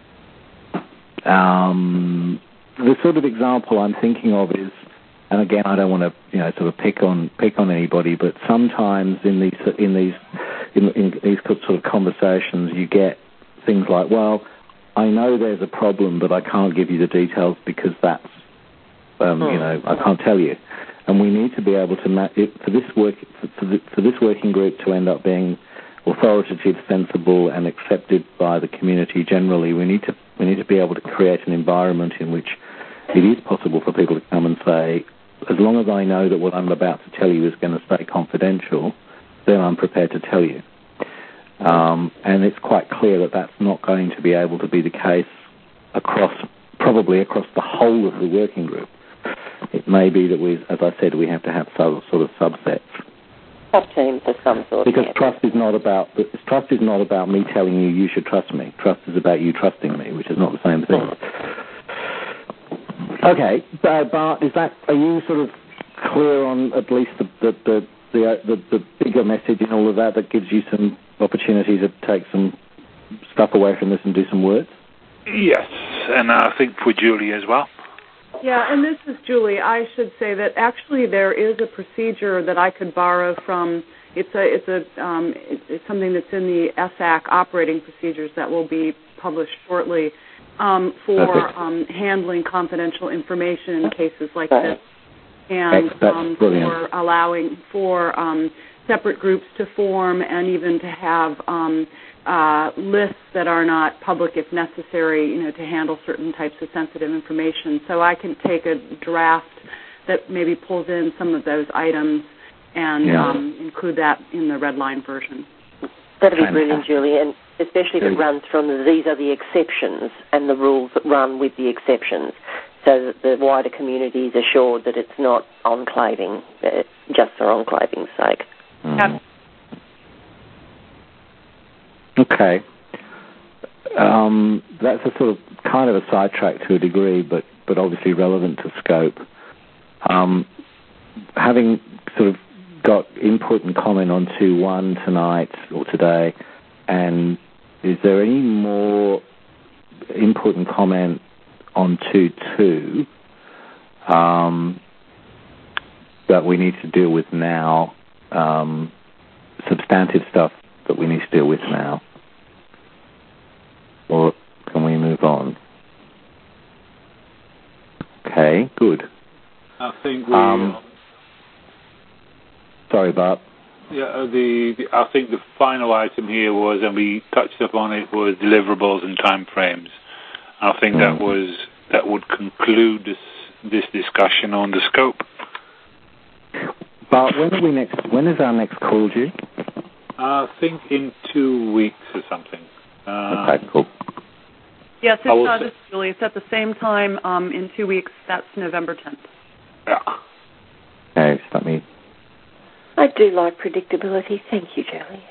um, the sort of example I'm thinking of is, and again, I don't want to, you know, sort of pick on pick on anybody, but sometimes in these in these in, in these sort of conversations, you get things like, well, I know there's a problem, but I can't give you the details because that's, um, you know, I can't tell you. And we need to be able to, ma- it, for this work, for, the, for this working group to end up being authoritative, sensible, and accepted by the community generally, we need to we need to be able to create an environment in which it is possible for people to come and say, as long as I know that what I'm about to tell you is going to stay confidential, then I'm prepared to tell you. Um, and it's quite clear that that's not going to be able to be the case across, probably across the whole of the working group. It may be that we, as I said, we have to have some sort of subsets. Sub-teams of some sort. Because yeah. trust is not about trust is not about me telling you you should trust me. Trust is about you trusting me, which is not the same thing. Okay, uh, Bart, is that are you sort of clear on at least the the the the, uh, the the bigger message in all of that that gives you some opportunity to take some stuff away from this and do some work? Yes, and I think for Julie as well. Yeah, and this is Julie. I should say that actually there is a procedure that I could borrow from. It's a it's a um, it's something that's in the S A C operating procedures that will be published shortly um, for um, handling confidential information in cases like this, and um, for allowing for um, separate groups to form and even to have um, uh, lists that are not public if necessary, you know, to handle certain types of sensitive information. So I can take a draft that maybe pulls in some of those items and yeah. um, include that in the red line version. That'd be brilliant, Julie, and especially if it runs from the, these are the exceptions and the rules that run with the exceptions, so that the wider community is assured that it's not enclaving, uh, just for enclaving's sake. Mm. Okay. Um, that's a sort of kind of a sidetrack to a degree, but, but obviously relevant to scope. Um, having sort of got input and comment on two one tonight or today, and is there any more input and comment on two two um, that we need to deal with now, um, substantive stuff that we need to deal with now? Or can we move on? Okay, good. I think we... Um, sorry, Bart. Yeah, the, the I think the final item here was, and we touched upon it, was deliverables and timeframes. I think mm. that was that would conclude this this discussion on the scope. But when are we next? When is our next call due? I think in two weeks or something. Uh, okay, cool. Yes, it's uh, this, Julie. It's at the same time um, in two weeks. That's November tenth. Yeah. Okay, so let me. I do like predictability. Thank you, Julie.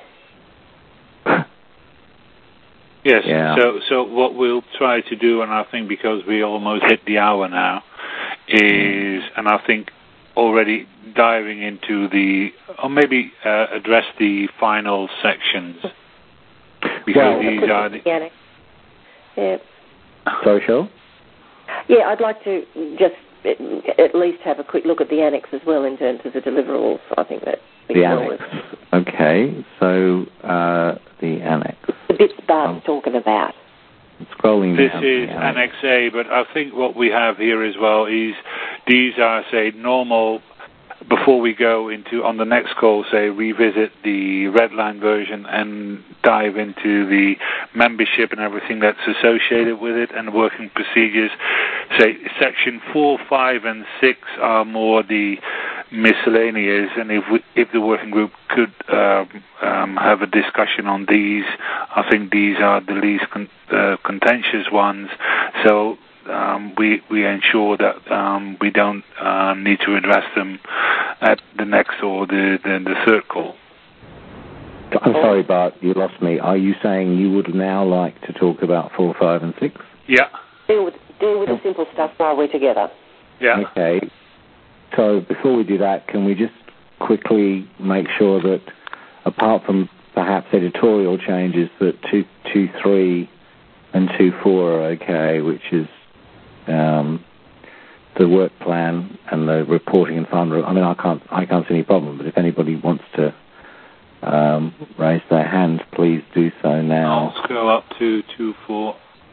Yes. Yeah. So, so what we'll try to do, and I think because we almost hit the hour now, is, and I think already diving into the, or maybe uh, address the final sections, because well, these are the. Annex. Yeah. Sorry, Cheryl? Yeah, I'd like to just at least have a quick look at the annex as well in terms of the deliverables. I think that the annex. Okay, so uh, the annex. The bits Bart's oh. talking about. Scrolling this down. This is Annex A, but I think what we have here as well is these are, say, normal. Before we go into, on the next call, say, revisit the Redline version and dive into the membership and everything that's associated with it and the working procedures. Say, section four, five, and six are more the miscellaneous, and if we, if the working group could um, um, have a discussion on these, I think these are the least con- uh, contentious ones. So Um, we we ensure that um, we don't uh, need to address them at the next or the, the, the third call. I'm sorry, Bart, you lost me. Are you saying you would now like to talk about four, five, and six? Yeah. Deal with, deal with the simple stuff while we're together. Yeah. Okay. So before we do that, can we just quickly make sure that, apart from perhaps editorial changes, that two, two, three, and two, four are okay, which is Um, the work plan and the reporting and fund. I mean, I can't, I can't see any problem. But if anybody wants to um, raise their hand, please do so now. I'll scroll up to two, four.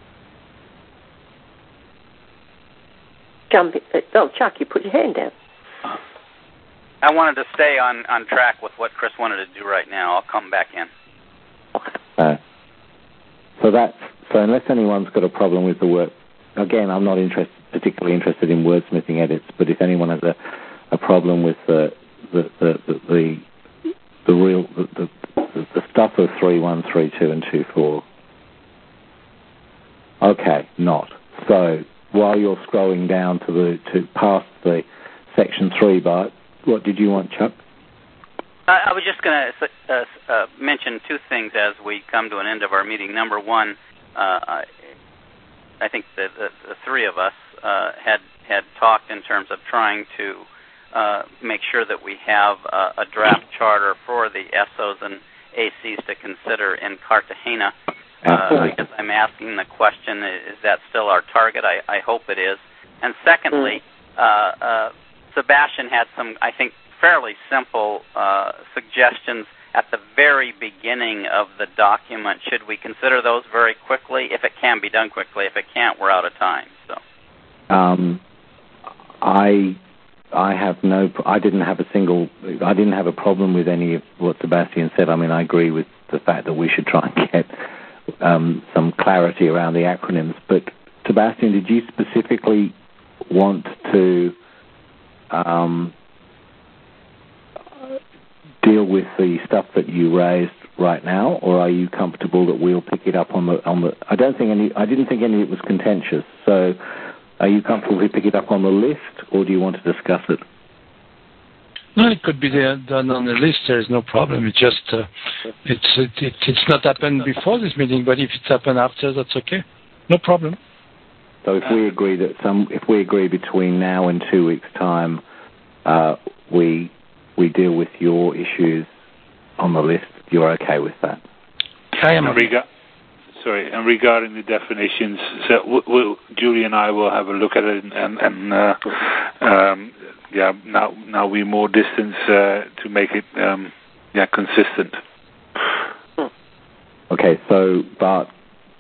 Jump! Oh, Chuck, you put your hand down. I wanted to stay on, on track with what Chris wanted to do right now. I'll come back in. Uh, so that's so. Unless anyone's got a problem with the work. Again, I'm not interest, particularly interested in wordsmithing edits, but if anyone has a, a problem with the the the the, the, the real the, the, the stuff of three one, three two, and two four, okay, not. So while you're scrolling down to the to past the section three, Bart, what did you want, Chuck? Uh, I was just going to uh, uh, mention two things as we come to an end of our meeting. Number one. Uh, I think that the, the three of us uh, had had talked in terms of trying to uh, make sure that we have uh, a draft charter for the S Os and A Cs to consider in Cartagena. Uh, I guess I'm asking the question: is that still our target? I, I hope it is. And secondly, uh, uh, Sebastian had some, I think, fairly simple uh, suggestions at the very beginning of the document. Should we consider those very quickly? If it can be done quickly. If it can't, we're out of time. So, um, I, I have no. I didn't have a single. I didn't have a problem with any of what Sebastian said. I mean, I agree with the fact that we should try and get um, some clarity around the acronyms. But Sebastian, did you specifically want to Um, deal with the stuff that you raised right now, or are you comfortable that we'll pick it up on the on the? I don't think any. I didn't think any of it was contentious. So, are you comfortable we pick it up on the list, or do you want to discuss it? No, it could be done on the list. There's no problem. It's just uh, it's it, it, it's not happened before this meeting, but if it's happened after, that's okay. No problem. So if we agree that some, if we agree between now and two weeks' time, uh, we we deal with your issues on the list, you're okay with that? I am. And rega- sorry, and regarding the definitions, so we'll, we'll, Julie and I will have a look at it, and, and uh, um, yeah, now now we're more distance uh, to make it um, yeah consistent. Okay, so Bart,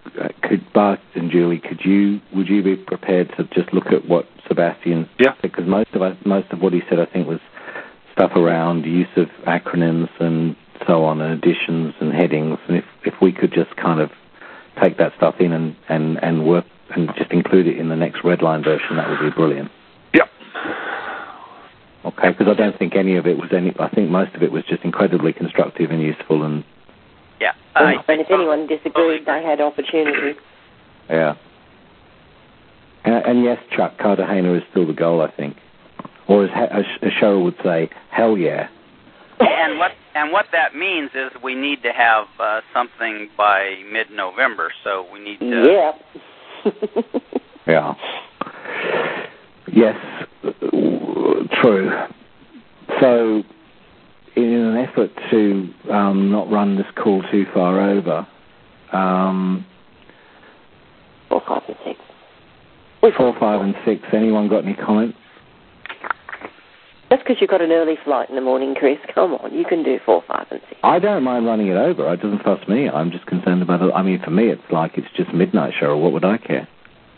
uh, could Bart and Julie, could you would you be prepared to just look at what Sebastian yeah. said? Because most of us, most of what he said, I think, was stuff around use of acronyms and so on, and additions and headings. And if if we could just kind of take that stuff in and, and, and work and just include it in the next Redline version, that would be brilliant. Yep. Okay, because I don't think any of it was any. I think most of it was just incredibly constructive and useful. And yeah, uh, and if anyone disagreed, they had opportunity. Yeah. And, and yes, Chuck, Cartagena is still the goal, I think. Or as, as, as Cheryl would say, hell yeah. And what and what that means is we need to have uh, something by mid-November. So we need to. Yeah. yeah. Yes, true. So, in an effort to um, not run this call too far over, um, four, five, and six. Four, five, and six. Anyone got any comments? That's because you've got an early flight in the morning, Chris. Come on, you can do four, five, and six. I don't mind running it over. It doesn't fuss me. I'm just concerned about it. I mean, for me, it's like it's just midnight, Cheryl. What would I care?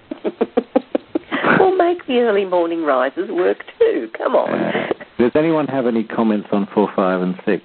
Well, make the early morning rises work too. Come on. Uh, does anyone have any comments on four, five, and six?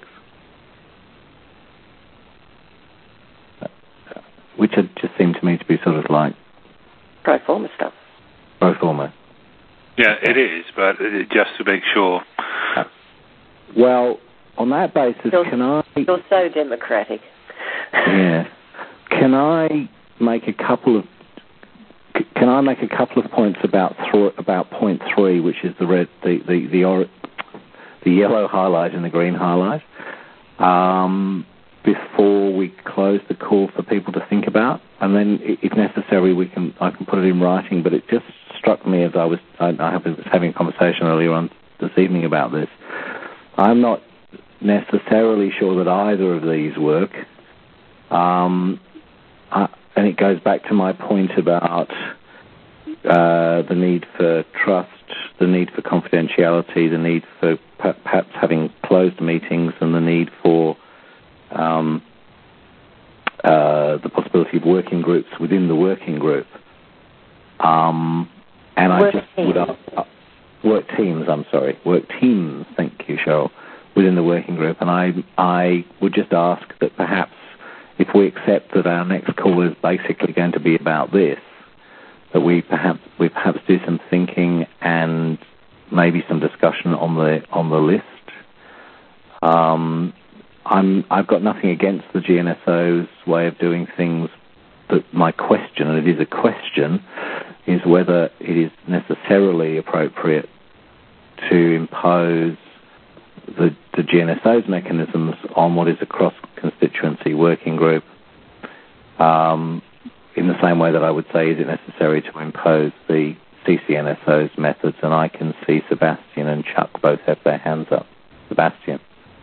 Which just seem to me to be sort of like pro forma stuff. Pro forma. Yeah, it is, but just to make sure. Uh, well, on that basis, you're, can I... You're so democratic. Yeah. Can I make a couple of... Can I make a couple of points about th- about point three, which is the red, the the the, or- the yellow highlight and the green highlight, um, before we close the call for people to think about, and then, if necessary, we can I can put it in writing. But it just struck me as I was I, I was having a conversation earlier on this evening about this. I'm not necessarily sure that either of these work. Um, I, And it goes back to my point about uh, the need for trust, the need for confidentiality, the need for perhaps having closed meetings, and the need for um, uh, the possibility of working groups within the working group. Um, and work I just teams. would uh, uh, work teams. I'm sorry, work teams. Thank you, Cheryl. Within the working group, and I I would just ask that perhaps, if we accept that our next call is basically going to be about this, that we perhaps we perhaps do some thinking and maybe some discussion on the on the list. Um, I'm I've got nothing against the G N S O's way of doing things, but my question, and it is a question, is whether it is necessarily appropriate to impose the, the G N S O's mechanisms on what is a cross-constituency working group, um, in the same way that I would say, is it necessary to impose the C C N S O's methods? And I can see Sebastian and Chuck both have their hands up. Sebastian.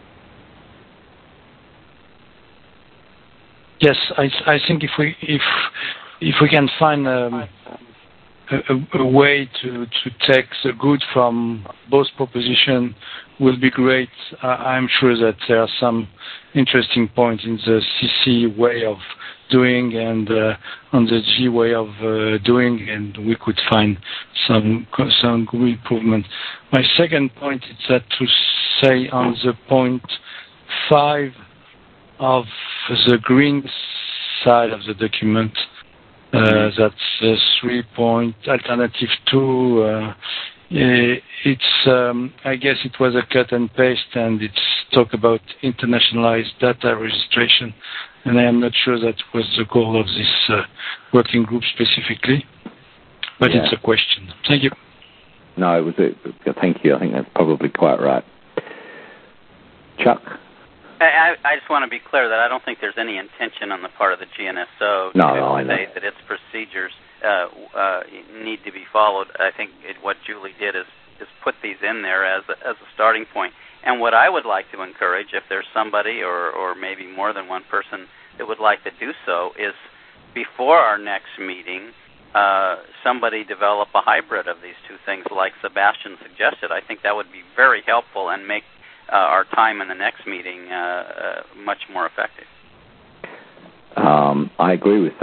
Yes, I, I think if we if if we can find um, a, a way to, to take the good from both propositions, will be great. Uh, I'm sure that there are some interesting points in the C C way of doing and uh, on the G way of uh, doing, and we could find some some good improvement. My second point is that to say on the point five of the green side of the document, uh, that's uh, three point alternative two. Uh, it's um, I guess it was a cut and paste, and it's talk about internationalized data registration, and I am not sure that was the goal of this uh, working group specifically, but yeah. It's a question. Thank you. No, it was a, thank you. I think that's probably quite right. Chuck? I, I just want to be clear that I don't think there's any intention on the part of the G N S O no, to no, I know. say that its procedures uh, uh, need to be followed. I think it, what Julie did is, is put these in there as a, as a starting point. And what I would like to encourage, if there's somebody or, or maybe more than one person that would like to do so, is before our next meeting, uh, somebody develop a hybrid of these two things like Sebastian suggested. I think that would be very helpful and make Uh, our time in the next meeting uh, uh, much more effective. Um, I agree with that.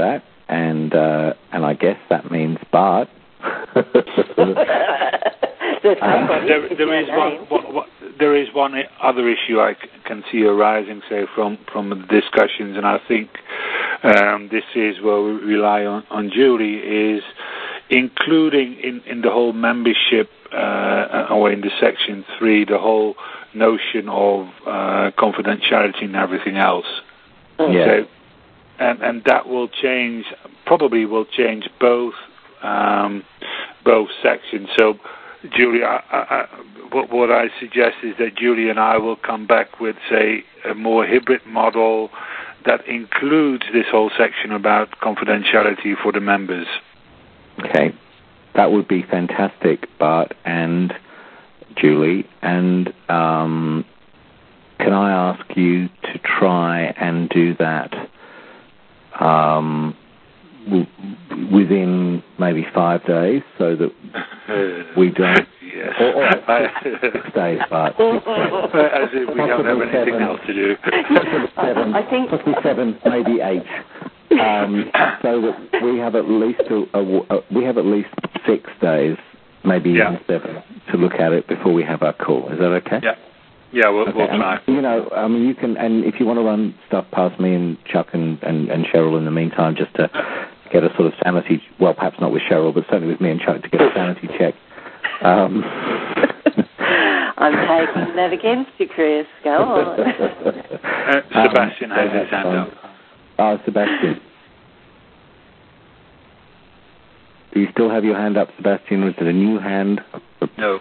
and uh, and I guess that means Bart. uh, there, there is one, one, one. There is one other issue I c- can see arising, say, from from the discussions, and I think um, this is where we rely on, on Julie, is including in, in the whole membership, uh, or in the section three, the whole notion of uh, confidentiality and everything else. Yeah. So, and and that will change, probably will change both um, both sections. So, Julie, I, I, what, what I suggest is that Julie and I will come back with, say, a more hybrid model that includes this whole section about confidentiality for the members. Okay, that would be fantastic, Bart and Julie. And um, can I ask you to try and do that um, w- within maybe five days, so that we don't. Yes. Or, or six days, Bart. Six days. As if we don't have anything seven. else to do. seven, I think possibly seven, maybe eight. Um, so that we have at least a, a, a, we have at least six days, maybe yeah. even seven, to look at it before we have our call. Is that okay? Yeah. Yeah, we'll, okay. we'll try. And, you know, I mean, you can, and if you want to run stuff past me and Chuck and, and, and Cheryl in the meantime, just to get a sort of sanity, well, perhaps not with Cheryl, but certainly with me and Chuck to get a sanity check. Um, I'm taking that against you, Chris. Go on. uh, Sebastian um, has his hand up. Oh, Sebastian. Do you still have your hand up, Sebastian? Was it a new hand? No.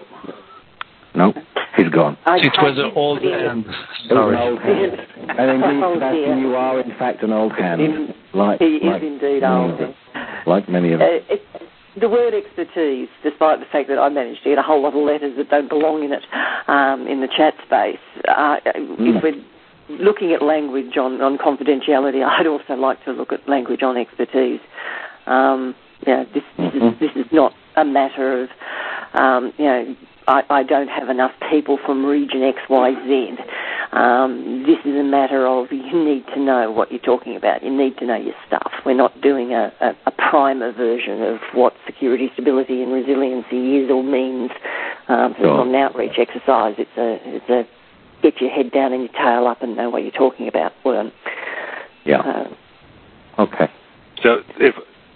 No? He's gone. I, it was an old hand. Sorry. An old hand. And indeed, oh, Sebastian, dear. You are in fact an old hand. In, like, he like is indeed old. Like many of us. Uh, it, the word expertise, despite the fact that I managed to get a whole lot of letters that don't belong in it um, in the chat space, uh, mm. if we're looking at language on, on confidentiality, I'd also like to look at language on expertise. Um, you know, this, this, mm-hmm. is, this is not a matter of, um, you know, I, I don't have enough people from region X, Y, Z. Um, this is a matter of you need to know what you're talking about. You need to know your stuff. We're not doing a, a, a primer version of what security, stability, and resiliency is or means. Um, so sure. It's not an outreach exercise. It's a, it's a get your head down and your tail up and know what you're talking about. Um, yeah. Uh, okay. So if...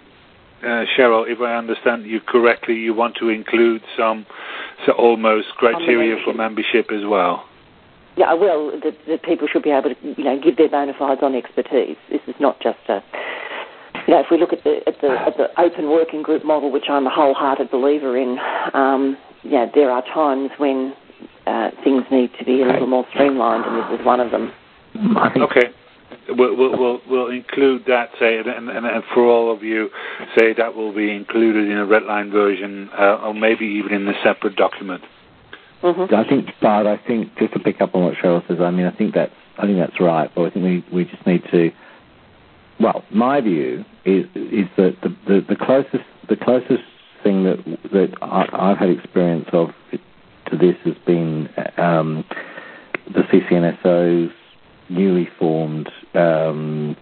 Uh, Cheryl, if I understand you correctly, you want to include some so almost criteria for membership as well. Yeah, well, the, the people should be able to, you know, give their bona fides on expertise. This is not just a, you know, if we look at the at the, at the open working group model, which I'm a wholehearted believer in, um, yeah, there are times when uh, things need to be a little more streamlined, and this is one of them. Okay. We'll, we'll, we'll include that, say, and, and, and for all of you, say that will be included in a red line version, uh, or maybe even in a separate document. Mm-hmm. I think, Bart, I think just to pick up on what Cheryl says, I mean, I think that's, I think that's right. But I think we, we just need to. Well, my view is is that the, the, the closest the closest thing that that I, I've had experience of to this has been um, the C C N S O's newly formed um,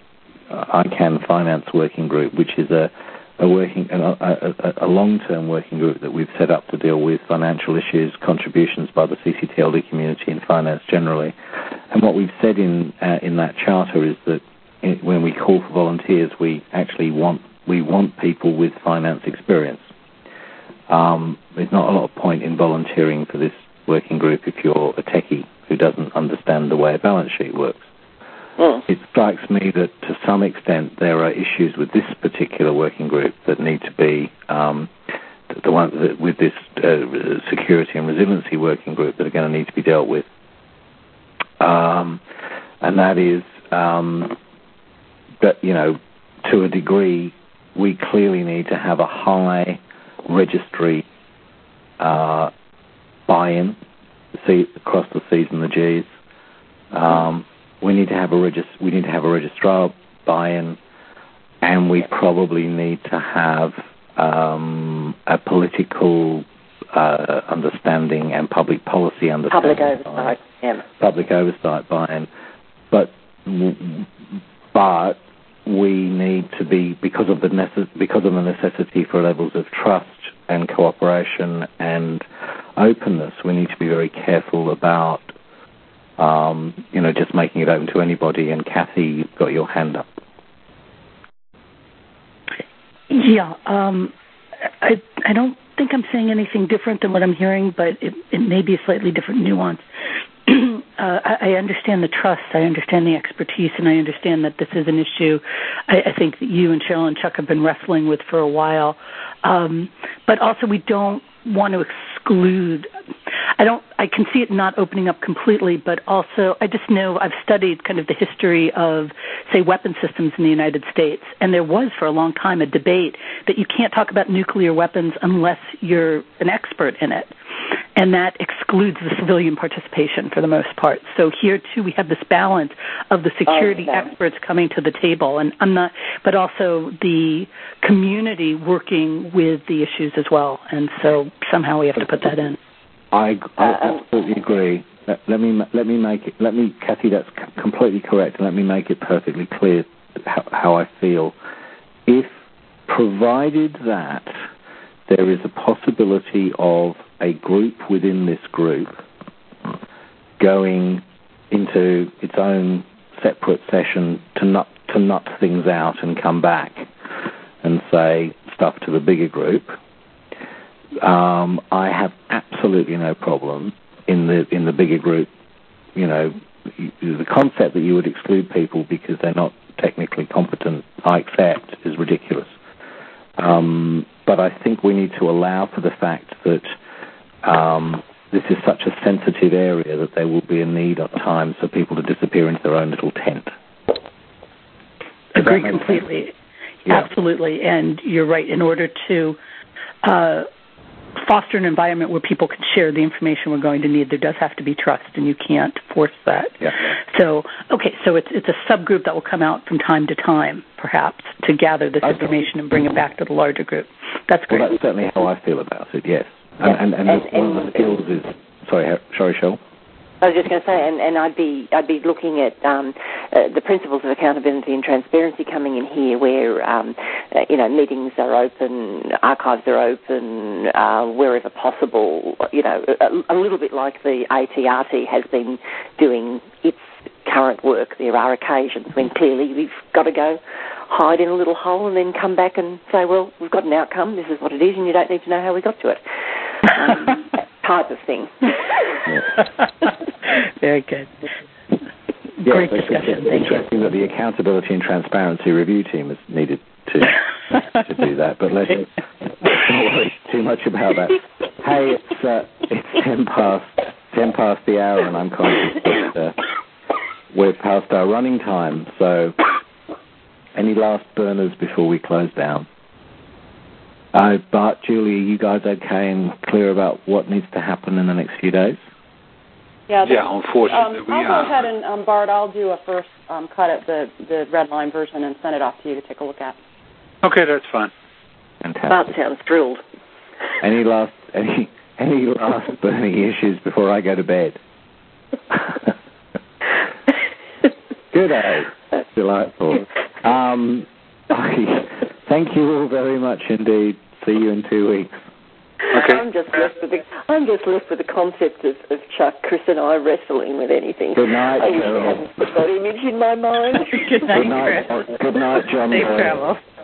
I CAN Finance Working Group, which is a, a working a, a, a long-term working group that we've set up to deal with financial issues, contributions by the C C T L D community and finance generally. And what we've said in uh, in that charter is that it, when we call for volunteers, we actually want we want people with finance experience. Um, there's not a lot of point in volunteering for this working group if you're a techie who doesn't understand the way a balance sheet works. Mm. It strikes me that to some extent there are issues with this particular working group that need to be um, the ones that with this uh, security and resiliency working group that are going to need to be dealt with. Um, and that is um, that, you know, to a degree, we clearly need to have a high registry uh, buy-in see, across the C's and the G's. Um, we need to have a regist- we need to have a registrar buy-in, and we probably need to have um, a political uh, understanding and public policy understanding. Public oversight, yeah. Public oversight buy-in, but but we need to be, because of the necess- because of the necessity for levels of trust and cooperation and openness, we need to be very careful about, um, you know, just making it open to anybody. And Kathy, you've got your hand up. Yeah, um, I I don't think I'm saying anything different than what I'm hearing, but it, it may be a slightly different nuance. uh, I, I understand the trust, I understand the expertise, and I understand that this is an issue I, I think that you and Cheryl and Chuck have been wrestling with for a while. Um, but also we don't want to exclude, I don't, I can see it not opening up completely, but also I just know I've studied kind of the history of, say, weapon systems in the United States, and there was for a long time a debate that you can't talk about nuclear weapons unless you're an expert in it. And that excludes the civilian participation for the most part. So here, too, we have this balance of the security oh, no. experts coming to the table, and I'm not, but also the community working with the issues as well. And so somehow we have to put that in. I, I absolutely agree. Let, let me let me make it. Let me, Kathy, that's c- completely correct. And let me make it perfectly clear how, how I feel. If provided that there is a possibility of a group within this group going into its own separate session to nut to nut things out and come back and say stuff to the bigger group, um, I have absolutely no problem in the in the bigger group. You know, the concept that you would exclude people because they're not technically competent, I accept, is ridiculous. Um, but I think we need to allow for the fact that um, this is such a sensitive area that there will be a need at times for people to disappear into their own little tent. Agree completely. Yeah. Absolutely. And you're right. In order to uh, foster an environment where people can share the information we're going to need, there does have to be trust, and you can't force that. Yeah. So, okay, so it's it's a subgroup that will come out from time to time, perhaps, to gather this information and bring it back to the larger group. That's great. Well, that's certainly how I feel about it, yes. And, yeah. and, and, and, and one of the skills is... Sorry, sorry, Cheryl. I was just going to say, and, and I'd be I'd be looking at um, uh, the principles of accountability and transparency coming in here, where um, uh, you know meetings are open, archives are open, uh, wherever possible. You know, a, a little bit like the A T R T has been doing its current work. There are occasions when clearly we've got to go hide in a little hole and then come back and say, well, we've got an outcome. This is what it is, and you don't need to know how we got to it. Um, type of thing. Very good. Yeah, Great discussion. It's interesting that the Accountability and Transparency Review Team has needed to to do that, but let's not worry too much about that. Hey, it's uh, it's ten past ten past the hour, and I'm conscious that uh, we're past our running time. So, any last burners before we close down? Uh, Bart, Julie, are you guys okay and clear about what needs to happen in the next few days? Yeah, yeah unfortunately um, we I'll are. go ahead and, um, Bart, I'll do a first um, cut at the, the red line version and send it off to you to take a look at. Okay, that's fine. Fantastic. Bart sounds thrilled. Any last any any last burning issues before I go to bed? Good day. That's delightful. Um, thank you all very much indeed. See you in two weeks. Okay. I'm just left with the I'm just left with the concept of, of Chuck, Chris, and I wrestling with anything. Good night, I Cheryl. hadn't put that image in my mind. Good night, Good night, Chris. Good night, John. Safe travel.